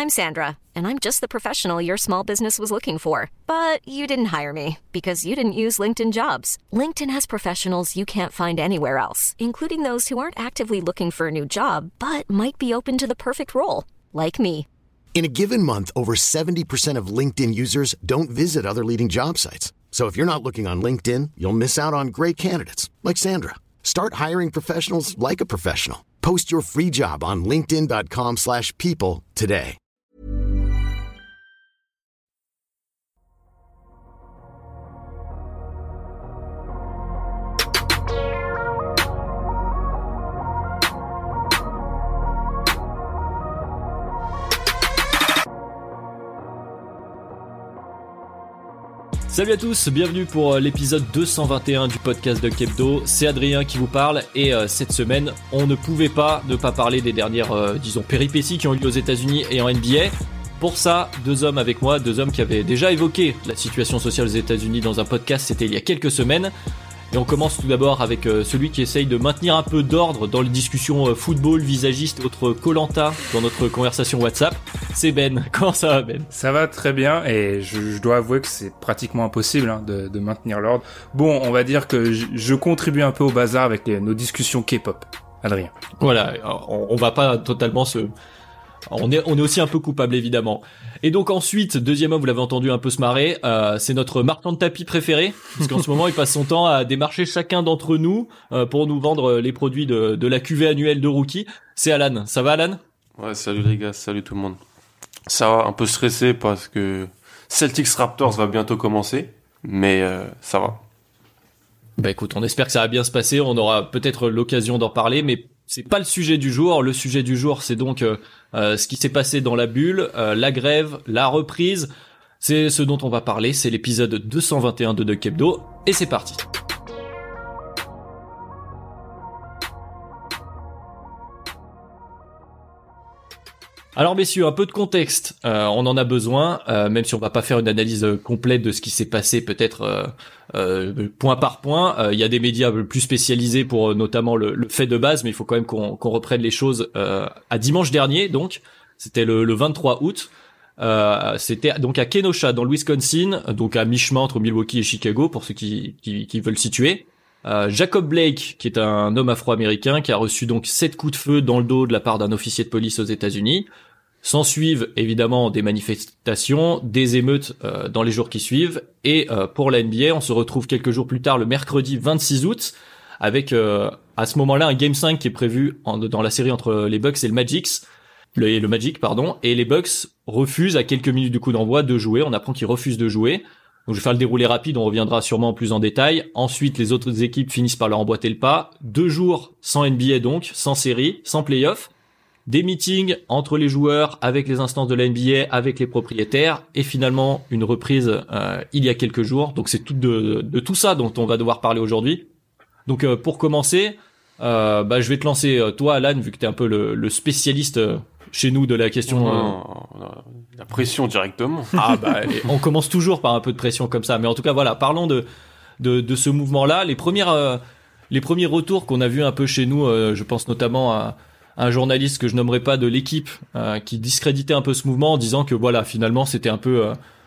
I'm Sandra, and I'm just the professional your small business was looking for. But you didn't hire me because you didn't use LinkedIn Jobs. LinkedIn has professionals you can't find anywhere else, including those who aren't actively looking for a new job, but might be open to the perfect role, like me. In a given month, over 70% of LinkedIn users don't visit other leading job sites. So if you're not looking on LinkedIn, you'll miss out on great candidates like Sandra. Start hiring professionals like a professional. Post your free job on linkedin.com/people today. Salut à tous, bienvenue pour l'épisode 221 du podcast de Kebdo. C'est Adrien qui vous parle et cette semaine, on ne pouvait pas ne pas parler des dernières, péripéties qui ont eu lieu aux États-Unis et en NBA. Pour ça, deux hommes avec moi, deux hommes qui avaient déjà évoqué la situation sociale aux États-Unis dans un podcast, c'était il y a quelques semaines. Et on commence tout d'abord avec celui qui essaye de maintenir un peu d'ordre dans les discussions football, visagiste et autres Koh-Lanta dans notre conversation WhatsApp. C'est Ben. Comment ça va, Ben ? Ça va très bien et je dois avouer que c'est pratiquement impossible de maintenir l'ordre. Bon, on va dire que je contribue un peu au bazar avec nos discussions K-pop. Adrien. Voilà, on va pas totalement se... On est aussi un peu coupable évidemment. Et donc ensuite, deuxième homme, vous l'avez entendu un peu se marrer, c'est notre marchand de tapis préféré, parce qu'en ce moment il passe son temps à démarcher chacun d'entre nous pour nous vendre les produits de la cuvée annuelle de Rookie. C'est Alan. Ça va, Alan ? Ouais, salut les gars, salut tout le monde. Ça va, un peu stressé parce que Celtics Raptors va bientôt commencer, mais ça va. Bah écoute, on espère que ça va bien se passer, on aura peut-être l'occasion d'en parler, mais c'est pas le sujet du jour. Le sujet du jour, c'est donc ce qui s'est passé dans la bulle, la grève, la reprise. C'est ce dont on va parler, c'est l'épisode 221 de Kebdo, et c'est parti. Alors messieurs, un peu de contexte, on en a besoin, même si on va pas faire une analyse complète de ce qui s'est passé peut-être point par point. Il y a des médias plus spécialisés pour notamment le fait de base, mais il faut quand même qu'on reprenne les choses à dimanche dernier, donc c'était le 23 août. C'était donc à Kenosha dans le Wisconsin, donc à mi-chemin entre Milwaukee et Chicago pour ceux qui veulent situer. Jacob Blake, qui est un homme afro-américain, qui a reçu donc 7 coups de feu dans le dos de la part d'un officier de police aux États-Unis. S'en suivent évidemment des manifestations, des émeutes dans les jours qui suivent. Et pour la NBA, on se retrouve quelques jours plus tard, le mercredi 26 août, avec à ce moment-là un Game 5 qui est prévu dans la série entre les Bucks et le Magic. Et les Bucks refusent à quelques minutes du coup d'envoi de jouer. On apprend qu'ils refusent de jouer. Donc je vais faire le déroulé rapide, on reviendra sûrement plus en détail. Ensuite, les autres équipes finissent par leur emboîter le pas. 2 jours sans NBA donc, sans série, sans play-off. Des meetings entre les joueurs, avec les instances de la NBA, avec les propriétaires. Et finalement, une reprise il y a quelques jours. Donc c'est tout de tout ça dont on va devoir parler aujourd'hui. Donc pour commencer, je vais te lancer, toi Alan, vu que t'es un peu le spécialiste chez nous de la question. La pression directement. On commence toujours par un peu de pression comme ça, mais en tout cas voilà, parlons de ce mouvement-là. Les premiers retours qu'on a vus un peu chez nous, je pense notamment à un journaliste que je nommerai pas de l'équipe, qui discréditait un peu ce mouvement en disant que voilà, finalement c'était un peu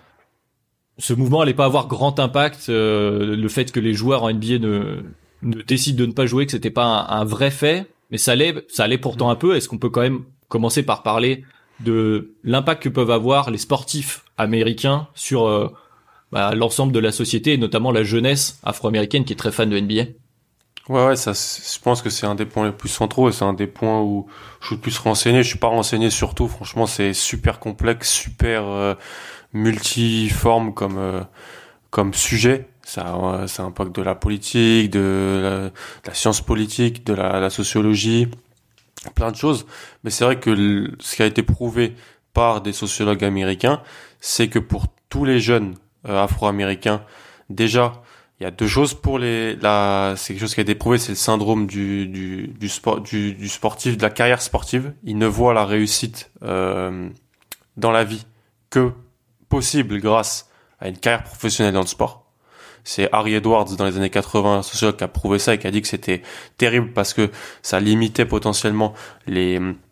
ce mouvement allait pas avoir grand impact, le fait que les joueurs en NBA ne décident de ne pas jouer, que c'était pas un vrai fait, mais ça allait pourtant un peu. Est-ce qu'on peut quand même commencer par parler de l'impact que peuvent avoir les sportifs américains sur l'ensemble de la société et notamment la jeunesse afro-américaine qui est très fan de NBA? Ouais, ça, je pense que c'est un des points les plus centraux et c'est un des points où je suis le plus renseigné. Je suis pas renseigné surtout, franchement, c'est super complexe, super multiforme comme sujet. Ça impacte de la politique, de la science politique, de la sociologie, plein de choses. Mais c'est vrai que ce qui a été prouvé par des sociologues américains, c'est que pour tous les jeunes afro-américains, déjà, il y a deux choses pour c'est quelque chose qui a été prouvé, c'est le syndrome du sportif, de la carrière sportive. Ils ne voient la réussite dans la vie que possible grâce à une carrière professionnelle dans le sport. C'est Harry Edwards dans les années 80, un sociologue qui a prouvé ça et qui a dit que c'était terrible parce que ça limitait potentiellement les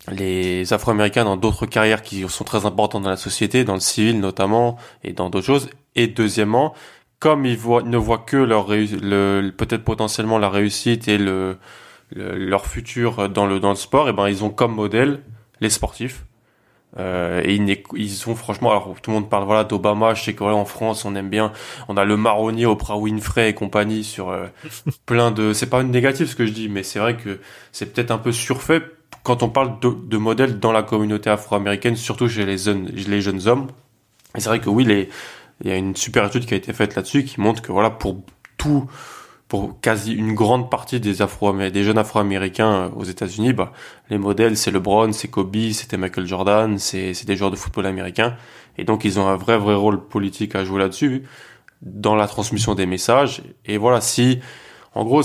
les Afro-Américains dans d'autres carrières qui sont très importantes dans la société, dans le civil notamment, et dans d'autres choses. Et deuxièmement, comme ils ne voient que peut-être potentiellement la réussite et leur futur dans le sport, et ben ils ont comme modèle les sportifs. Et ils sont franchement, alors tout le monde parle voilà d'Obama, je sais que voilà, en France on aime bien, on a le marronnier Oprah Winfrey et compagnie sur plein de, c'est pas négatif ce que je dis, mais c'est vrai que c'est peut-être un peu surfait quand on parle de modèles dans la communauté afro-américaine, surtout chez les jeunes hommes. Et c'est vrai que oui, il y a une super étude qui a été faite là-dessus qui montre que voilà, pour quasi une grande partie des jeunes afro-américains aux États-Unis, bah, les modèles, c'est LeBron, c'est Kobe, c'était Michael Jordan, c'est des joueurs de football américains. Et donc, ils ont un vrai rôle politique à jouer là-dessus, dans la transmission des messages. Et voilà, si, en gros,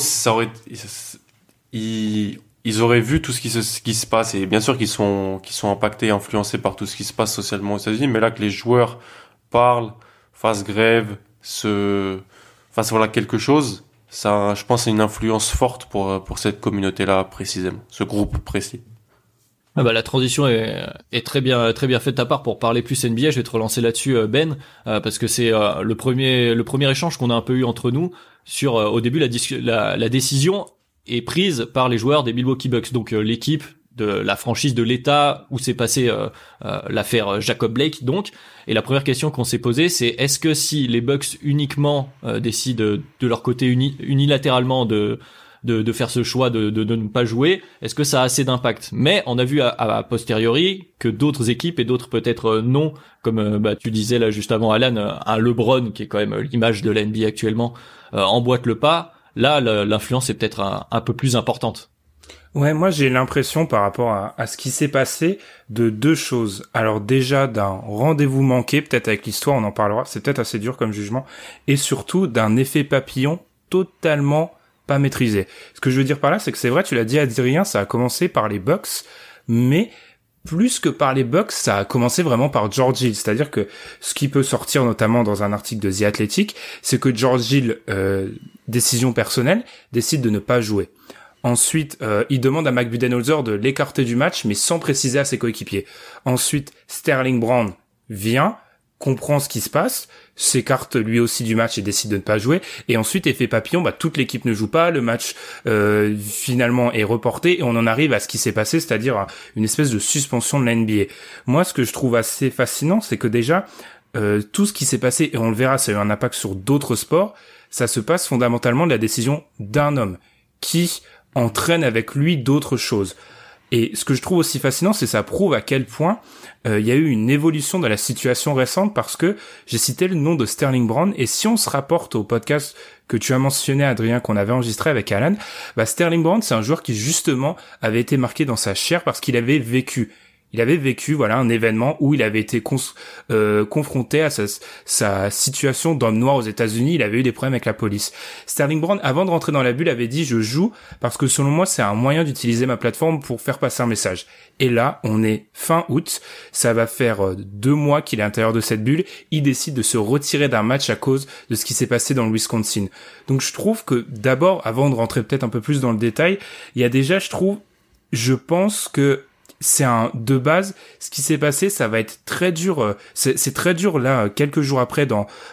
ils auraient vu tout ce qui se passe, et bien sûr qu'ils sont impactés, influencés par tout ce qui se passe socialement aux États-Unis, mais là que les joueurs parlent, fassent grève, fassent voilà quelque chose, ça, je pense, c'est une influence forte pour cette communauté-là précisément, ce groupe précis. Ah bah, la transition est très bien faite de ta part pour parler plus NBA. Je vais te relancer là-dessus, Ben, parce que c'est le premier échange qu'on a un peu eu entre nous sur au début la décision est prise par les joueurs des Milwaukee Bucks, donc l'équipe de la franchise de l'État où s'est passé l'affaire Jacob Blake, donc. Et la première question qu'on s'est posée, c'est est-ce que si les Bucks uniquement décident de leur côté unilatéralement de faire ce choix de ne pas jouer, est-ce que ça a assez d'impact? Mais on a vu à posteriori que d'autres équipes et d'autres peut-être non, comme tu disais là juste avant Alan, un LeBron qui est quand même l'image de la NBA actuellement, emboîte le pas. Là, l'influence est peut-être un peu plus importante. Ouais, moi j'ai l'impression par rapport à ce qui s'est passé de deux choses. Alors déjà d'un rendez-vous manqué, peut-être avec l'histoire, on en parlera, c'est peut-être assez dur comme jugement, et surtout d'un effet papillon totalement pas maîtrisé. Ce que je veux dire par là, c'est que c'est vrai, tu l'as dit Adrien, ça a commencé par les Bucks, mais plus que par les Bucks, ça a commencé vraiment par George Hill. C'est-à-dire que ce qui peut sortir notamment dans un article de The Athletic, c'est que George Hill, décision personnelle, décide de ne pas jouer. Ensuite, il demande à Mike Budenholzer de l'écarter du match, mais sans préciser à ses coéquipiers. Ensuite, Sterling Brown vient, comprend ce qui se passe, s'écarte lui aussi du match et décide de ne pas jouer. Et ensuite, effet papillon, toute l'équipe ne joue pas, le match finalement est reporté et on en arrive à ce qui s'est passé, c'est-à-dire une espèce de suspension de la NBA. Moi, ce que je trouve assez fascinant, c'est que déjà, tout ce qui s'est passé, et on le verra, ça a eu un impact sur d'autres sports, ça se passe fondamentalement de la décision d'un homme qui entraîne avec lui d'autres choses. Et ce que je trouve aussi fascinant, c'est que ça prouve à quel point il y a eu une évolution dans la situation récente, parce que j'ai cité le nom de Sterling Brown, et si on se rapporte au podcast que tu as mentionné, Adrien, qu'on avait enregistré avec Alan, Sterling Brown, c'est un joueur qui justement avait été marqué dans sa chair parce qu'il avait vécu voilà un événement où il avait été confronté à sa situation d'homme noir aux États-Unis. Il avait eu des problèmes avec la police. Sterling Brown, avant de rentrer dans la bulle, avait dit: je joue parce que selon moi c'est un moyen d'utiliser ma plateforme pour faire passer un message. Et là, on est fin août, ça va faire 2 mois qu'il est à l'intérieur de cette bulle. Il décide de se retirer d'un match à cause de ce qui s'est passé dans le Wisconsin. Donc je trouve que d'abord, avant de rentrer peut-être un peu plus dans le détail, il y a déjà, je pense que c'est de base, ce qui s'est passé, ça va être très dur, c'est très dur là, quelques jours après,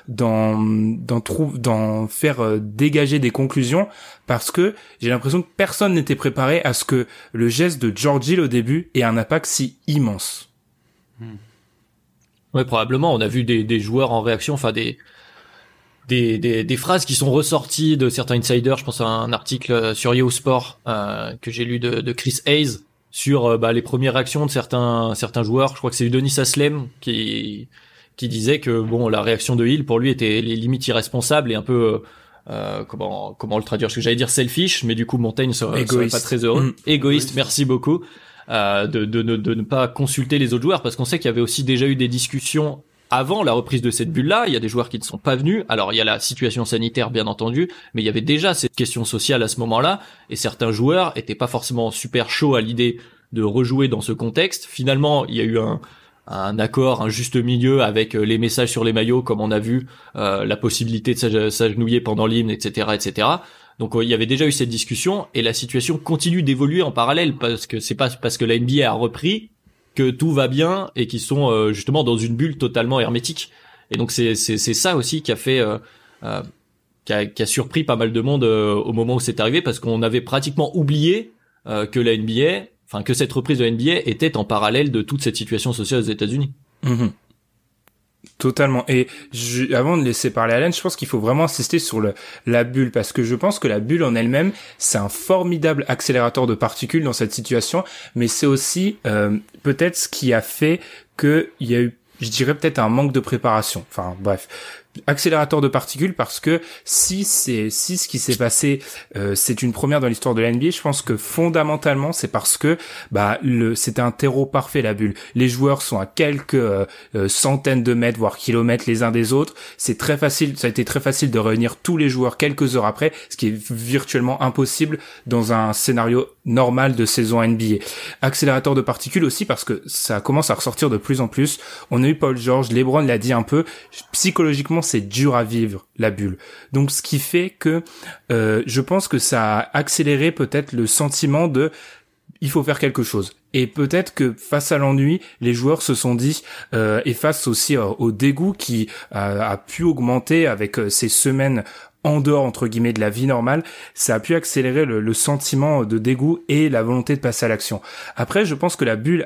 d'en faire dégager des conclusions, parce que j'ai l'impression que personne n'était préparé à ce que le geste de George Hill au début ait un impact si immense. Ouais, probablement, on a vu des joueurs en réaction, enfin des phrases qui sont ressorties de certains insiders. Je pense à un article sur Yahoo Sport que j'ai lu de Chris Hayes sur les premières réactions de certains joueurs. Je crois que c'est Udonis Haslem qui disait que la réaction de Hill pour lui était les limites irresponsable et un peu comment le traduire, parce que j'allais dire selfish, mais du coup Montaigne serait pas très heureux. Égoïste, merci beaucoup, de ne pas consulter les autres joueurs, parce qu'on sait qu'il y avait aussi déjà eu des discussions avant la reprise de cette bulle-là. Il y a des joueurs qui ne sont pas venus. Alors, il y a la situation sanitaire, bien entendu, mais il y avait déjà cette question sociale à ce moment-là, et certains joueurs étaient pas forcément super chauds à l'idée de rejouer dans ce contexte. Finalement, il y a eu un accord, un juste milieu avec les messages sur les maillots, comme on a vu, la possibilité de s'agenouiller pendant l'hymne, etc., etc. Donc il y avait déjà eu cette discussion et la situation continue d'évoluer en parallèle parce que c'est pas parce que la NBA a repris que tout va bien et qu'ils sont justement dans une bulle totalement hermétique. Et donc c'est ça aussi qui a fait qui a surpris pas mal de monde au moment où c'est arrivé, parce qu'on avait pratiquement oublié que la NBA, enfin que cette reprise de la NBA était en parallèle de toute cette situation sociale aux États-Unis. Mmh. Totalement. Et avant de laisser parler Alan, je pense qu'il faut vraiment insister sur la bulle, parce que je pense que la bulle en elle-même, c'est un formidable accélérateur de particules dans cette situation, mais c'est aussi peut-être ce qui a fait qu'il y a eu, je dirais peut-être un manque de préparation. Enfin bref, accélérateur de particules, parce que si ce qui s'est passé c'est une première dans l'histoire de la NBA, je pense que fondamentalement c'est parce que c'était un terreau parfait, la bulle. Les joueurs sont à quelques centaines de mètres voire kilomètres les uns des autres. C'est très facile, ça a été très facile de réunir tous les joueurs quelques heures après, ce qui est virtuellement impossible dans un scénario normal de saison NBA. Accélérateur de particules aussi parce que ça commence à ressortir de plus en plus. On a eu Paul George, LeBron l'a dit un peu, psychologiquement c'est dur à vivre, la bulle. Donc ce qui fait que je pense que ça a accéléré peut-être le sentiment de il faut faire quelque chose. Et peut-être que face à l'ennui, les joueurs se sont dit, et face aussi au dégoût qui a pu augmenter avec ces semaines en dehors entre guillemets de la vie normale, ça a pu accélérer le sentiment de dégoût et la volonté de passer à l'action. Après, je pense que la bulle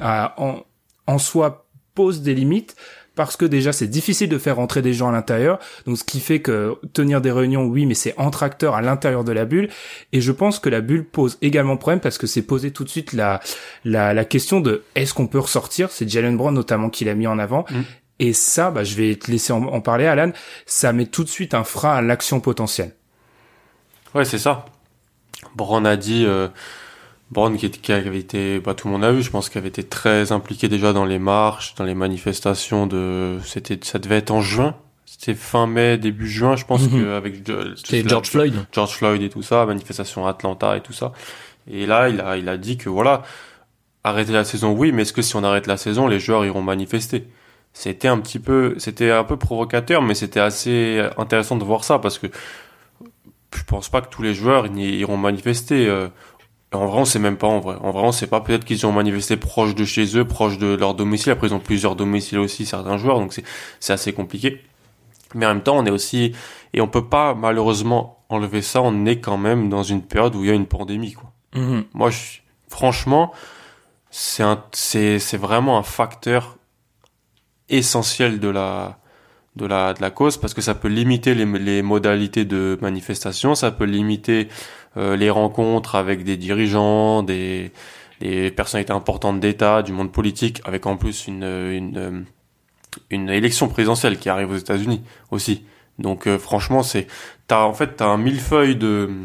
en soi pose des limites, parce que déjà c'est difficile de faire rentrer des gens à l'intérieur, donc ce qui fait que tenir des réunions, oui, mais c'est entre acteurs à l'intérieur de la bulle. Et je pense que la bulle pose également problème, parce que c'est posé tout de suite la question de est-ce qu'on peut ressortir. C'est Jaylen Brown notamment qui l'a mis en avant. Et ça, je vais te laisser en parler, Alan. Ça met tout de suite un frein à l'action potentielle. Ouais, c'est ça. Brown a dit, Brown qui avait été, tout le monde a vu, je pense qu'il avait été très impliqué déjà dans les marches, dans les manifestations ça devait être en juin. C'était fin mai, début juin, je pense qu'avec c'était George Floyd. George Floyd et tout ça, manifestation à Atlanta et tout ça. Et là, il a dit que voilà, arrêter la saison, oui, mais est-ce que si on arrête la saison, les joueurs iront manifester? C'était un peu provocateur, mais c'était assez intéressant de voir ça, parce que je pense pas que tous les joueurs iront manifester. En vrai, on sait même pas, en vrai. En vrai, on sait pas. Peut-être qu'ils ont manifesté proche de chez eux, proche de leur domicile. Après, ils ont plusieurs domiciles aussi, certains joueurs, donc c'est assez compliqué. Mais en même temps, on est aussi, et on peut pas, malheureusement, enlever ça. On est quand même dans une période où il y a une pandémie, quoi. Moi, franchement, c'est vraiment un facteur essentiel de la cause, parce que ça peut limiter les modalités de manifestation, ça peut limiter les rencontres avec des dirigeants, des personnalités importantes d'État, du monde politique, avec en plus une élection présidentielle qui arrive aux États-Unis aussi. Donc franchement, t'as un millefeuille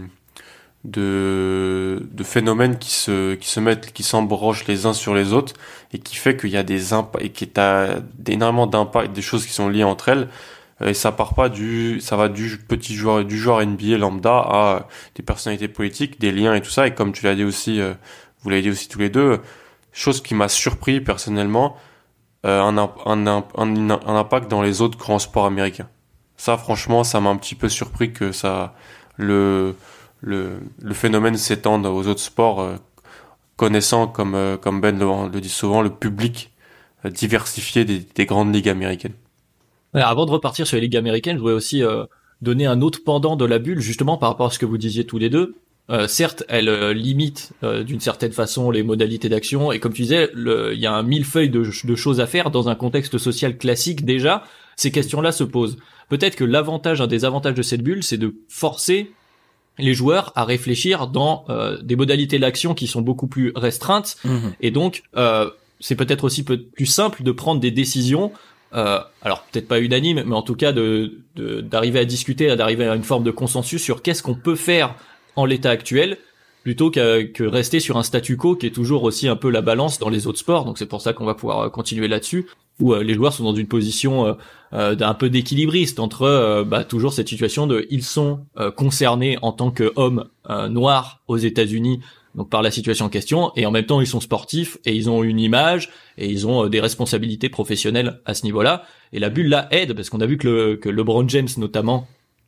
de phénomènes qui s'embrochent les uns sur les autres, et qui fait qu'il y a des impacts, et que t'as énormément d'impacts, des choses qui sont liées entre elles, et ça va du petit joueur, du joueur NBA lambda à des personnalités politiques, des liens et tout ça. Et comme tu l'as dit aussi, vous l'avez dit aussi tous les deux, chose qui m'a surpris personnellement, un impact dans les autres grands sports américains. Ça, franchement, ça m'a un petit peu surpris que le phénomène s'étende aux autres sports, connaissant, comme Ben le dit souvent, le public diversifié des grandes ligues américaines. Ouais, avant de repartir sur les ligues américaines, je voudrais aussi donner un autre pendant de la bulle, justement par rapport à ce que vous disiez tous les deux. Certes, elle limite d'une certaine façon les modalités d'action, et comme tu disais, il y a un millefeuille de choses à faire dans un contexte social classique. Déjà, ces questions-là se posent. Peut-être que un des avantages de cette bulle, c'est de forcer les joueurs à réfléchir dans des modalités d'action qui sont beaucoup plus restreintes, et donc c'est peut-être aussi plus simple de prendre des décisions, alors peut-être pas unanimes, mais en tout cas d'arriver à discuter, d'arriver à une forme de consensus sur qu'est-ce qu'on peut faire en l'état actuel, plutôt que rester sur un statu quo qui est toujours aussi un peu la balance dans les autres sports. Donc c'est pour ça qu'on va pouvoir continuer là-dessus, où les joueurs sont dans une position d'un peu d'équilibriste entre toujours cette situation de ils sont concernés en tant qu'hommes noirs aux États-Unis, donc par la situation en question, et en même temps ils sont sportifs et ils ont une image et ils ont des responsabilités professionnelles à ce niveau-là. Et la bulle là aide, parce qu'on a vu que LeBron James notamment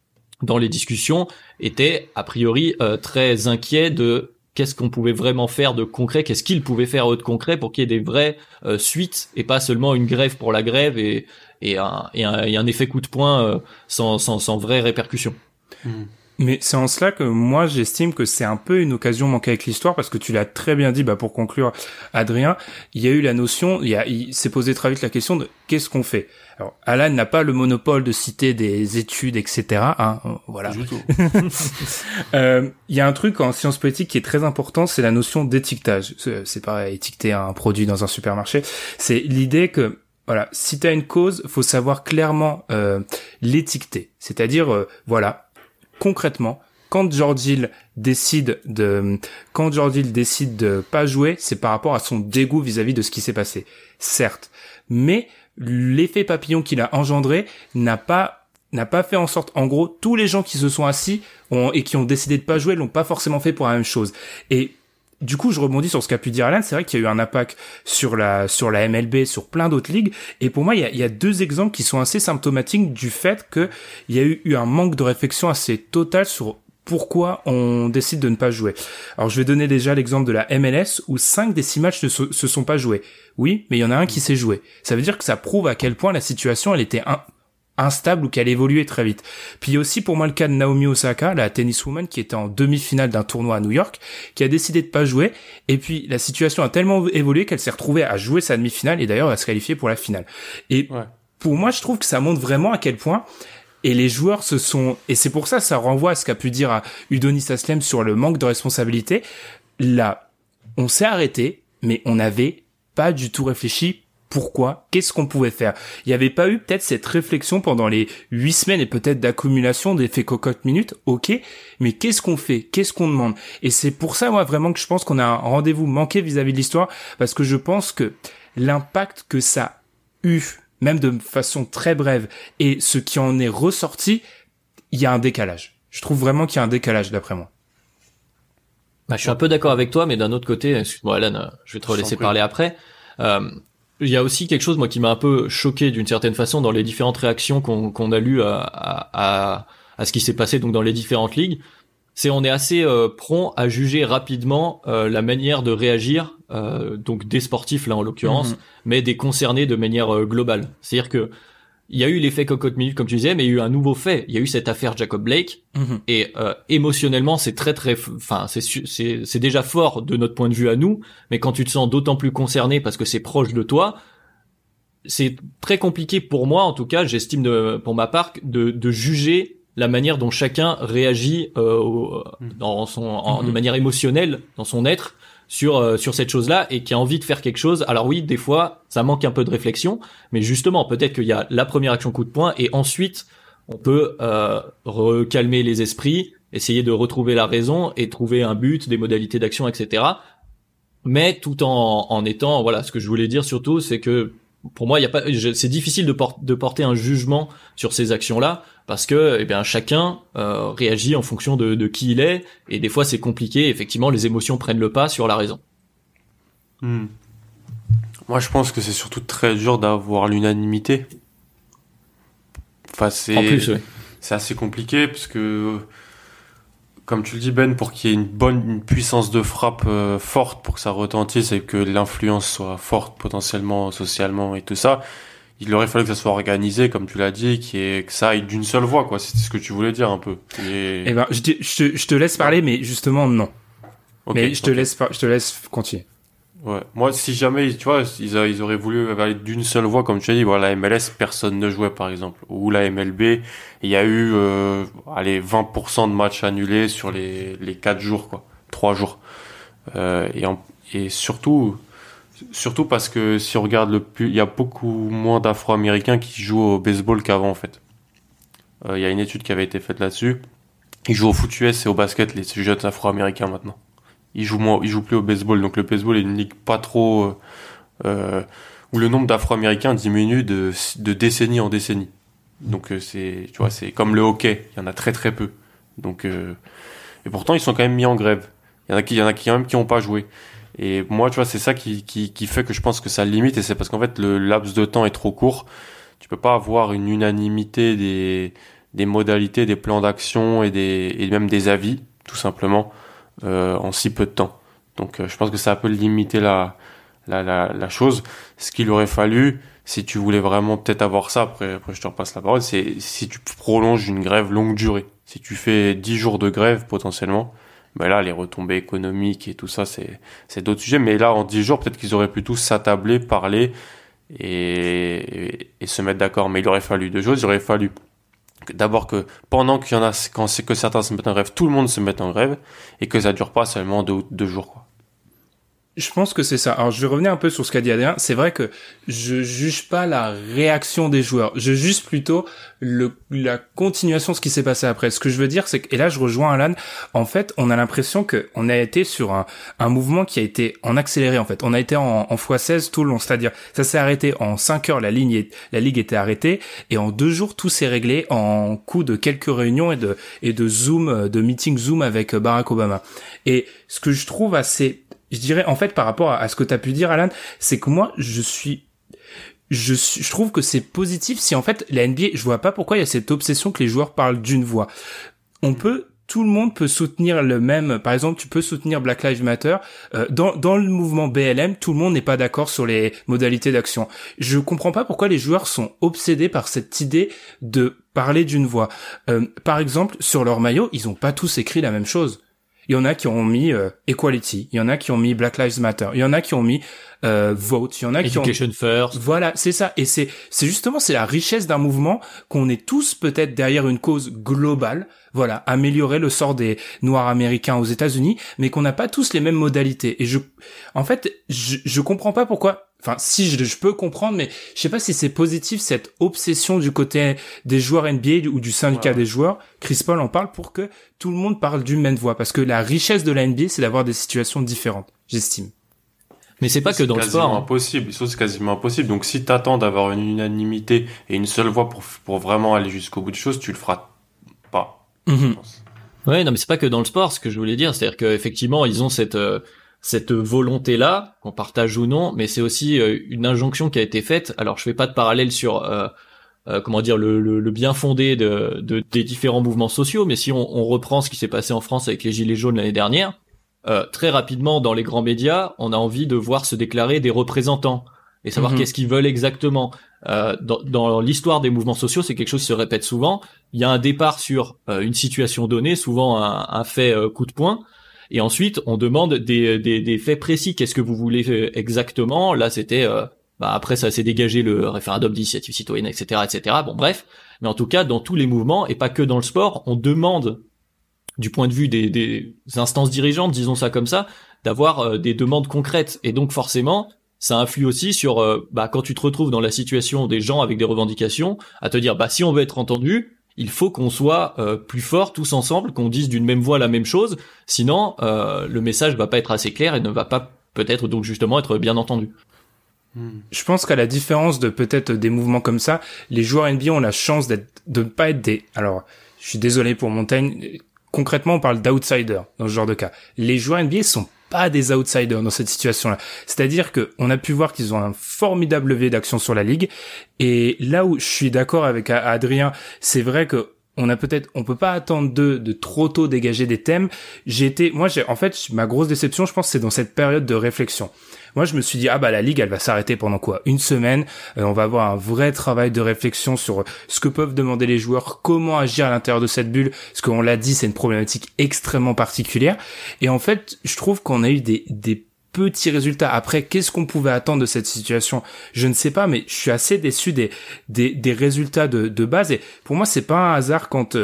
dans les discussions étaient a priori très inquiets de qu'est-ce qu'on pouvait vraiment faire de concret, qu'est-ce qu'ils pouvaient faire de concret pour qu'il y ait des vraies suites et pas seulement une grève pour la grève et un effet coup de poing sans vraies répercussions. Mais c'est en cela que moi j'estime que c'est un peu une occasion manquée avec l'histoire, parce que tu l'as très bien dit, pour conclure, Adrien, il y a eu la notion, il s'est posé très vite la question de qu'est-ce qu'on fait. Alors Alan n'a pas le monopole de citer des études, etc. Voilà. Il y a un truc en sciences politiques qui est très important, c'est la notion d'étiquetage. C'est pas étiqueter un produit dans un supermarché, c'est l'idée que voilà, si t'as une cause, faut savoir clairement l'étiqueter. C'est-à-dire concrètement, quand George Hill décide de pas jouer, c'est par rapport à son dégoût vis-à-vis de ce qui s'est passé. Certes. Mais l'effet papillon qu'il a engendré n'a pas fait en sorte, en gros, tous les gens qui se sont assis et qui ont décidé de pas jouer l'ont pas forcément fait pour la même chose. Et du coup, je rebondis sur ce qu'a pu dire Alan. C'est vrai qu'il y a eu un impact sur la MLB, sur plein d'autres ligues. Et pour moi, il y a deux exemples qui sont assez symptomatiques du fait que il y a eu un manque de réflexion assez total sur pourquoi on décide de ne pas jouer. Alors, je vais donner déjà l'exemple de la MLS où 5 des 6 matchs ne se sont pas joués. Oui, mais il y en a un qui s'est joué. Ça veut dire que ça prouve à quel point la situation, elle était instable ou qu'elle évoluait très vite. Puis il y a aussi pour moi le cas de Naomi Osaka, la tenniswoman qui était en demi-finale d'un tournoi à New York, qui a décidé de pas jouer, et puis la situation a tellement évolué qu'elle s'est retrouvée à jouer sa demi-finale et d'ailleurs à se qualifier pour la finale. Et pour moi, je trouve que ça montre vraiment à quel point et les joueurs et c'est pour ça renvoie à ce qu'a pu dire à Udonis Haslem sur le manque de responsabilité. Là, on s'est arrêté, mais on n'avait pas du tout réfléchi. Pourquoi? Qu'est-ce qu'on pouvait faire? Il n'y avait pas eu peut-être cette réflexion pendant les 8 semaines et peut-être d'accumulation d'effets cocotte minute. Ok, mais qu'est-ce qu'on fait? Qu'est-ce qu'on demande? Et c'est pour ça, moi, vraiment que je pense qu'on a un rendez-vous manqué vis-à-vis de l'histoire, parce que je pense que l'impact que ça a eu, même de façon très brève, et ce qui en est ressorti, il y a un décalage. Je trouve vraiment qu'il y a un décalage, d'après moi. Je suis un peu d'accord avec toi, mais d'un autre côté, excuse-moi Alan, je vais te laisser parler après. Il y a aussi quelque chose, moi, qui m'a un peu choqué d'une certaine façon dans les différentes réactions qu'on a lues à ce qui s'est passé donc dans les différentes ligues. C'est on est assez prompt à juger rapidement la manière de réagir donc des sportifs là en l'occurrence, mais des concernés de manière globale. C'est-à-dire que il y a eu l'effet cocotte minute comme tu disais, mais il y a eu un nouveau fait. Il y a eu cette affaire Jacob Blake et émotionnellement c'est c'est déjà fort de notre point de vue à nous, mais quand tu te sens d'autant plus concerné parce que c'est proche de toi, c'est très compliqué pour moi en tout cas, j'estime pour ma part de juger la manière dont chacun réagit de manière émotionnelle dans son être sur cette chose-là et qui a envie de faire quelque chose. Alors oui, des fois, ça manque un peu de réflexion, mais justement, peut-être qu'il y a la première action coup de poing et ensuite, on peut recalmer les esprits, essayer de retrouver la raison et trouver un but, des modalités d'action, etc. Mais tout en étant, voilà, ce que je voulais dire surtout, c'est que pour moi, c'est difficile de porter un jugement sur ces actions-là parce que, chacun réagit en fonction de qui il est et des fois c'est compliqué. Effectivement, les émotions prennent le pas sur la raison. Moi, je pense que c'est surtout très dur d'avoir l'unanimité. Enfin, c'est assez compliqué parce que, comme tu le dis Ben, pour qu'il y ait une puissance de frappe forte pour que ça retentisse et que l'influence soit forte potentiellement socialement et tout ça, il aurait fallu que ça soit organisé comme tu l'as dit, que ça aille d'une seule voix quoi. C'était ce que tu voulais dire un peu. Je te laisse parler, mais justement non. Mais je te laisse continuer. Ouais. Moi, si jamais, tu vois, ils auraient voulu aller d'une seule voix, comme tu as dit, voilà, la MLS, personne ne jouait, par exemple. Ou la MLB, il y a eu, 20% de matchs annulés sur les 4 jours, quoi. 3 jours. Et surtout parce que si on regarde il y a beaucoup moins d'Afro-Américains qui jouent au baseball qu'avant, en fait. Il y a une étude qui avait été faite là-dessus. Ils jouent au foot US et au basket, les jeunes Afro-Américains, maintenant. Ils jouent plus au baseball, donc le baseball est une ligue pas trop où le nombre d'Afro-Américains diminue de décennie en décennie. Donc c'est comme le hockey, il y en a très très peu. Donc et pourtant ils sont quand même mis en grève. Il y en a qui quand même qui ont pas joué. Et moi tu vois c'est ça qui fait que je pense que ça limite, et c'est parce qu'en fait le laps de temps est trop court. Tu peux pas avoir une unanimité modalités, des plans d'action et même des avis, tout simplement, en si peu de temps. Donc, je pense que ça peut limiter la chose. Ce qu'il aurait fallu, si tu voulais vraiment peut-être avoir ça, après je te repasse la parole, c'est si tu prolonges une grève longue durée. Si tu fais 10 jours de grève, potentiellement, ben là, les retombées économiques et tout ça, c'est d'autres sujets. Mais là, en 10 jours, peut-être qu'ils auraient pu tous s'attabler, parler et se mettre d'accord. Mais il aurait fallu deux choses. Il aurait fallu d'abord que pendant qu'il y en a, quand c'est que certains se mettent en grève, tout le monde se mette en grève et que ça dure pas seulement deux jours, quoi. Je pense que c'est ça. Alors, je vais revenir un peu sur ce qu'a dit Adrien. C'est vrai que je juge pas la réaction des joueurs. Je juge plutôt la continuation de ce qui s'est passé après. Ce que je veux dire, c'est que, et là, je rejoins Alan. En fait, on a l'impression que on a été sur un mouvement qui a été en accéléré, en fait. On a été en x16 tout le long. C'est-à-dire, ça s'est arrêté en 5 heures, la ligue était arrêtée. Et en 2 jours, tout s'est réglé en coup de quelques réunions et de Zoom, de meeting Zoom avec Barack Obama. Et ce que je trouve assez, je dirais, en fait, par rapport à ce que t'as pu dire, Alan, c'est que moi, je trouve que c'est positif si, en fait, la NBA, je vois pas pourquoi il y a cette obsession que les joueurs parlent d'une voix. Tout le monde peut soutenir le même, par exemple, tu peux soutenir Black Lives Matter, dans le mouvement BLM, tout le monde n'est pas d'accord sur les modalités d'action. Je comprends pas pourquoi les joueurs sont obsédés par cette idée de parler d'une voix. Par exemple, sur leur maillot, ils ont pas tous écrit la même chose. Il y en a qui ont mis Equality, il y en a qui ont mis Black Lives Matter, il y en a qui ont mis Vote, il y en a qui ont Education First. Voilà, c'est ça. Et c'est justement, c'est la richesse d'un mouvement qu'on est tous peut-être derrière une cause globale. Voilà, améliorer le sort des Noirs américains aux États-Unis, mais qu'on n'a pas tous les mêmes modalités. Et je comprends pas pourquoi. Enfin, si je peux comprendre, mais je sais pas si c'est positif cette obsession du côté des joueurs NBA ou du syndicat des joueurs. Chris Paul en parle pour que tout le monde parle d'une même voix, parce que la richesse de la NBA, c'est d'avoir des situations différentes, j'estime. Mais c'est pas que dans le sport. C'est impossible. C'est quasiment impossible. Donc, si t'attends d'avoir une unanimité et une seule voix pour vraiment aller jusqu'au bout des choses, tu le feras pas. Mm-hmm. Ouais, non, mais c'est pas que dans le sport. Ce que je voulais dire, c'est-à-dire qu'effectivement, ils ont cette volonté-là, qu'on partage ou non, mais c'est aussi une injonction qui a été faite. Alors, je fais pas de parallèle sur comment dire le bien fondé des différents mouvements sociaux, mais si on reprend ce qui s'est passé en France avec les Gilets jaunes l'année dernière, très rapidement dans les grands médias, on a envie de voir se déclarer des représentants et savoir qu'est-ce qu'ils veulent exactement. Dans l'histoire des mouvements sociaux, c'est quelque chose qui se répète souvent. Il y a un départ sur une situation donnée, souvent un fait coup de poing. Et ensuite, on demande des faits précis. Qu'est-ce que vous voulez exactement? Là, c'était après ça s'est dégagé le référendum d'initiative citoyenne, etc., etc. Bon, bref. Mais en tout cas, dans tous les mouvements et pas que dans le sport, on demande, du point de vue des instances dirigeantes, disons ça comme ça, d'avoir des demandes concrètes. Et donc, forcément, ça influe aussi sur quand tu te retrouves dans la situation des gens avec des revendications, à te dire si on veut être entendu, il faut qu'on soit plus forts tous ensemble, qu'on dise d'une même voix la même chose, sinon le message va pas être assez clair et ne va pas peut-être donc justement être bien entendu. Je pense qu'à la différence de peut-être des mouvements comme ça, les joueurs NBA ont la chance de ne pas être alors, je suis désolé pour Montaigne, concrètement on parle d'outsiders dans ce genre de cas. Les joueurs NBA sont pas des outsiders dans cette situation-là. C'est-à-dire que on a pu voir qu'ils ont un formidable levier d'action sur la ligue. Et là où je suis d'accord avec Adrien, c'est vrai que on peut pas attendre d'eux de trop tôt dégager des thèmes. En fait, ma grosse déception, je pense, c'est dans cette période de réflexion. Moi, je me suis dit, la ligue, elle va s'arrêter pendant quoi? Une semaine. On va avoir un vrai travail de réflexion sur ce que peuvent demander les joueurs, comment agir à l'intérieur de cette bulle. Parce qu'on l'a dit, c'est une problématique extrêmement particulière. Et en fait, je trouve qu'on a eu des petits résultats. Après, qu'est-ce qu'on pouvait attendre de cette situation? Je ne sais pas, mais je suis assez déçu des résultats de base. Et pour moi, c'est pas un hasard quand,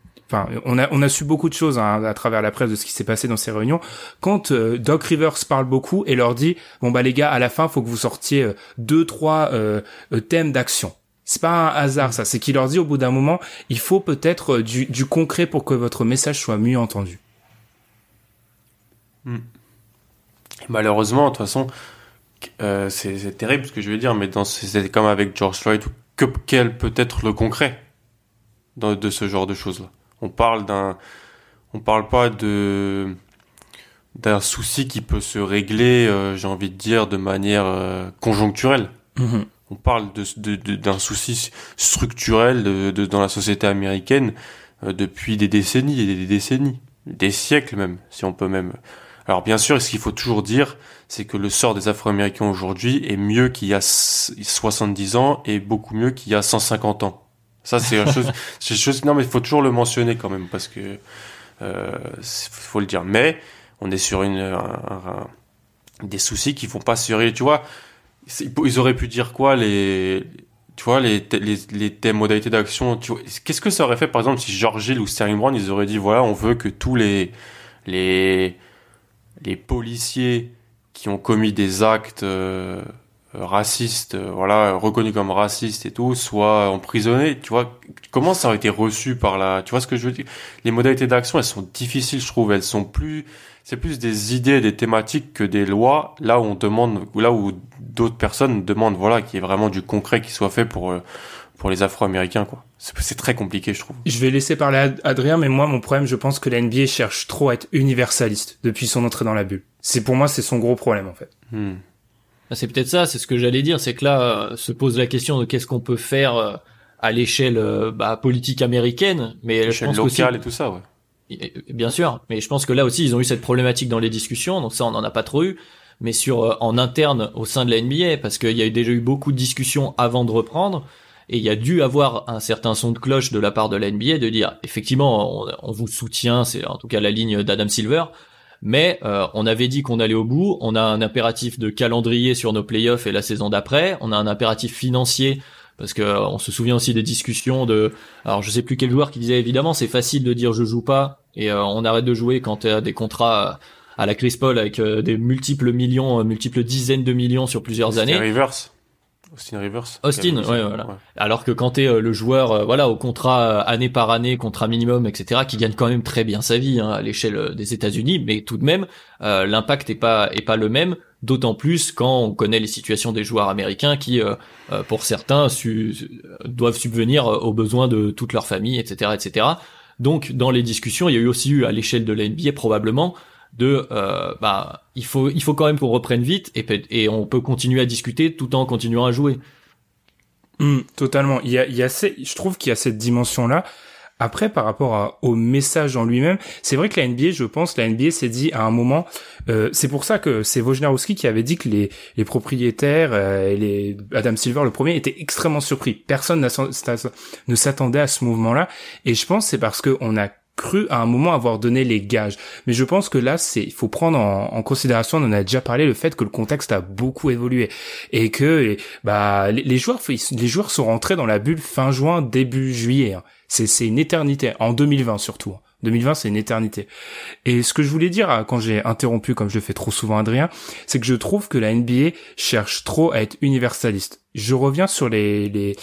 on a su beaucoup de choses à travers la presse de ce qui s'est passé dans ces réunions. Quand Doc Rivers parle beaucoup et leur dit les gars, à la fin faut que vous sortiez 2-3 thèmes d'action. C'est pas un hasard ça, c'est qu'il leur dit au bout d'un moment, il faut peut-être du concret pour que votre message soit mieux entendu. Malheureusement, de toute façon, c'est terrible ce que je veux dire, mais c'est comme avec George Floyd, quel peut être le concret de ce genre de choses-là? On parle pas d'un souci qui peut se régler, j'ai envie de dire, de manière conjoncturelle. on parle d'un souci structurel dans la société américaine depuis des décennies et des décennies, des siècles même, si on peut même. Alors bien sûr, ce qu'il faut toujours dire, c'est que le sort des Afro-Américains aujourd'hui est mieux qu'il y a 70 ans et beaucoup mieux qu'il y a 150 ans. Ça, c'est une chose, non, mais il faut toujours le mentionner quand même, parce que, faut le dire. Mais, on est sur des soucis qui font pas sur, tu vois, ils auraient pu dire quoi, les modalités d'action, tu vois. Qu'est-ce que ça aurait fait, par exemple, si George Hill ou Sterling Brown, ils auraient dit, voilà, on veut que tous les policiers qui ont commis des actes, racistes, reconnus comme racistes et tout, soient emprisonnés, tu vois, comment ça aurait été reçu tu vois ce que je veux dire? Les modalités d'action, elles sont difficiles, je trouve, c'est plus des idées, des thématiques que des lois, là où d'autres personnes demandent, voilà, qu'il y ait vraiment du concret qui soit fait pour les Afro-Américains, quoi. C'est très compliqué, je trouve. Je vais laisser parler Adrien, mais moi, mon problème, je pense que la NBA cherche trop à être universaliste depuis son entrée dans la bulle. Pour moi, c'est son gros problème, en fait. C'est peut-être ça, c'est ce que j'allais dire, c'est que là se pose la question de qu'est-ce qu'on peut faire à l'échelle politique américaine, mais l'échelle locale et tout ça, ouais. Bien sûr, mais je pense que là aussi ils ont eu cette problématique dans les discussions, donc ça on n'en a pas trop eu, mais en interne au sein de la NBA, parce qu'il y a déjà eu beaucoup de discussions avant de reprendre, et il y a dû avoir un certain son de cloche de la part de la NBA de dire effectivement on vous soutient, c'est en tout cas la ligne d'Adam Silver. Mais on avait dit qu'on allait au bout, on a un impératif de calendrier sur nos playoffs et la saison d'après, on a un impératif financier parce que on se souvient aussi des discussions alors je sais plus quel joueur qui disait évidemment c'est facile de dire je joue pas et on arrête de jouer quand t'as des contrats à la Chris Paul avec des multiples dizaines de millions sur plusieurs années. Austin Rivers. Ouais. Alors que quand t'es le joueur, au contrat année par année, contrat minimum, etc., qui gagne quand même très bien sa vie à l'échelle des États-Unis, mais tout de même, l'impact est pas le même. D'autant plus quand on connaît les situations des joueurs américains qui, pour certains, doivent subvenir aux besoins de toute leur famille, etc., etc. Donc, dans les discussions, il y a eu aussi à l'échelle de la NBA probablement il faut quand même qu'on reprenne vite et on peut continuer à discuter tout en continuant à jouer. Totalement. Je trouve qu'il y a cette dimension-là. Après, par rapport au message en lui-même, c'est vrai que la NBA s'est dit à un moment, c'est pour ça que c'est Wojnarowski qui avait dit que les propriétaires et Adam Silver le premier étaient extrêmement surpris. Personne ne s'attendait à ce mouvement-là, et je pense que c'est parce que on a cru à un moment avoir donné les gages. Mais je pense que là, il faut prendre en considération, on en a déjà parlé, le fait que le contexte a beaucoup évolué et que les joueurs sont rentrés dans la bulle fin juin, début juillet. Hein. C'est une éternité, en 2020 surtout. 2020, c'est une éternité. Et ce que je voulais dire quand j'ai interrompu, comme je le fais trop souvent Adrien, c'est que je trouve que la NBA cherche trop à être universaliste. Je reviens sur les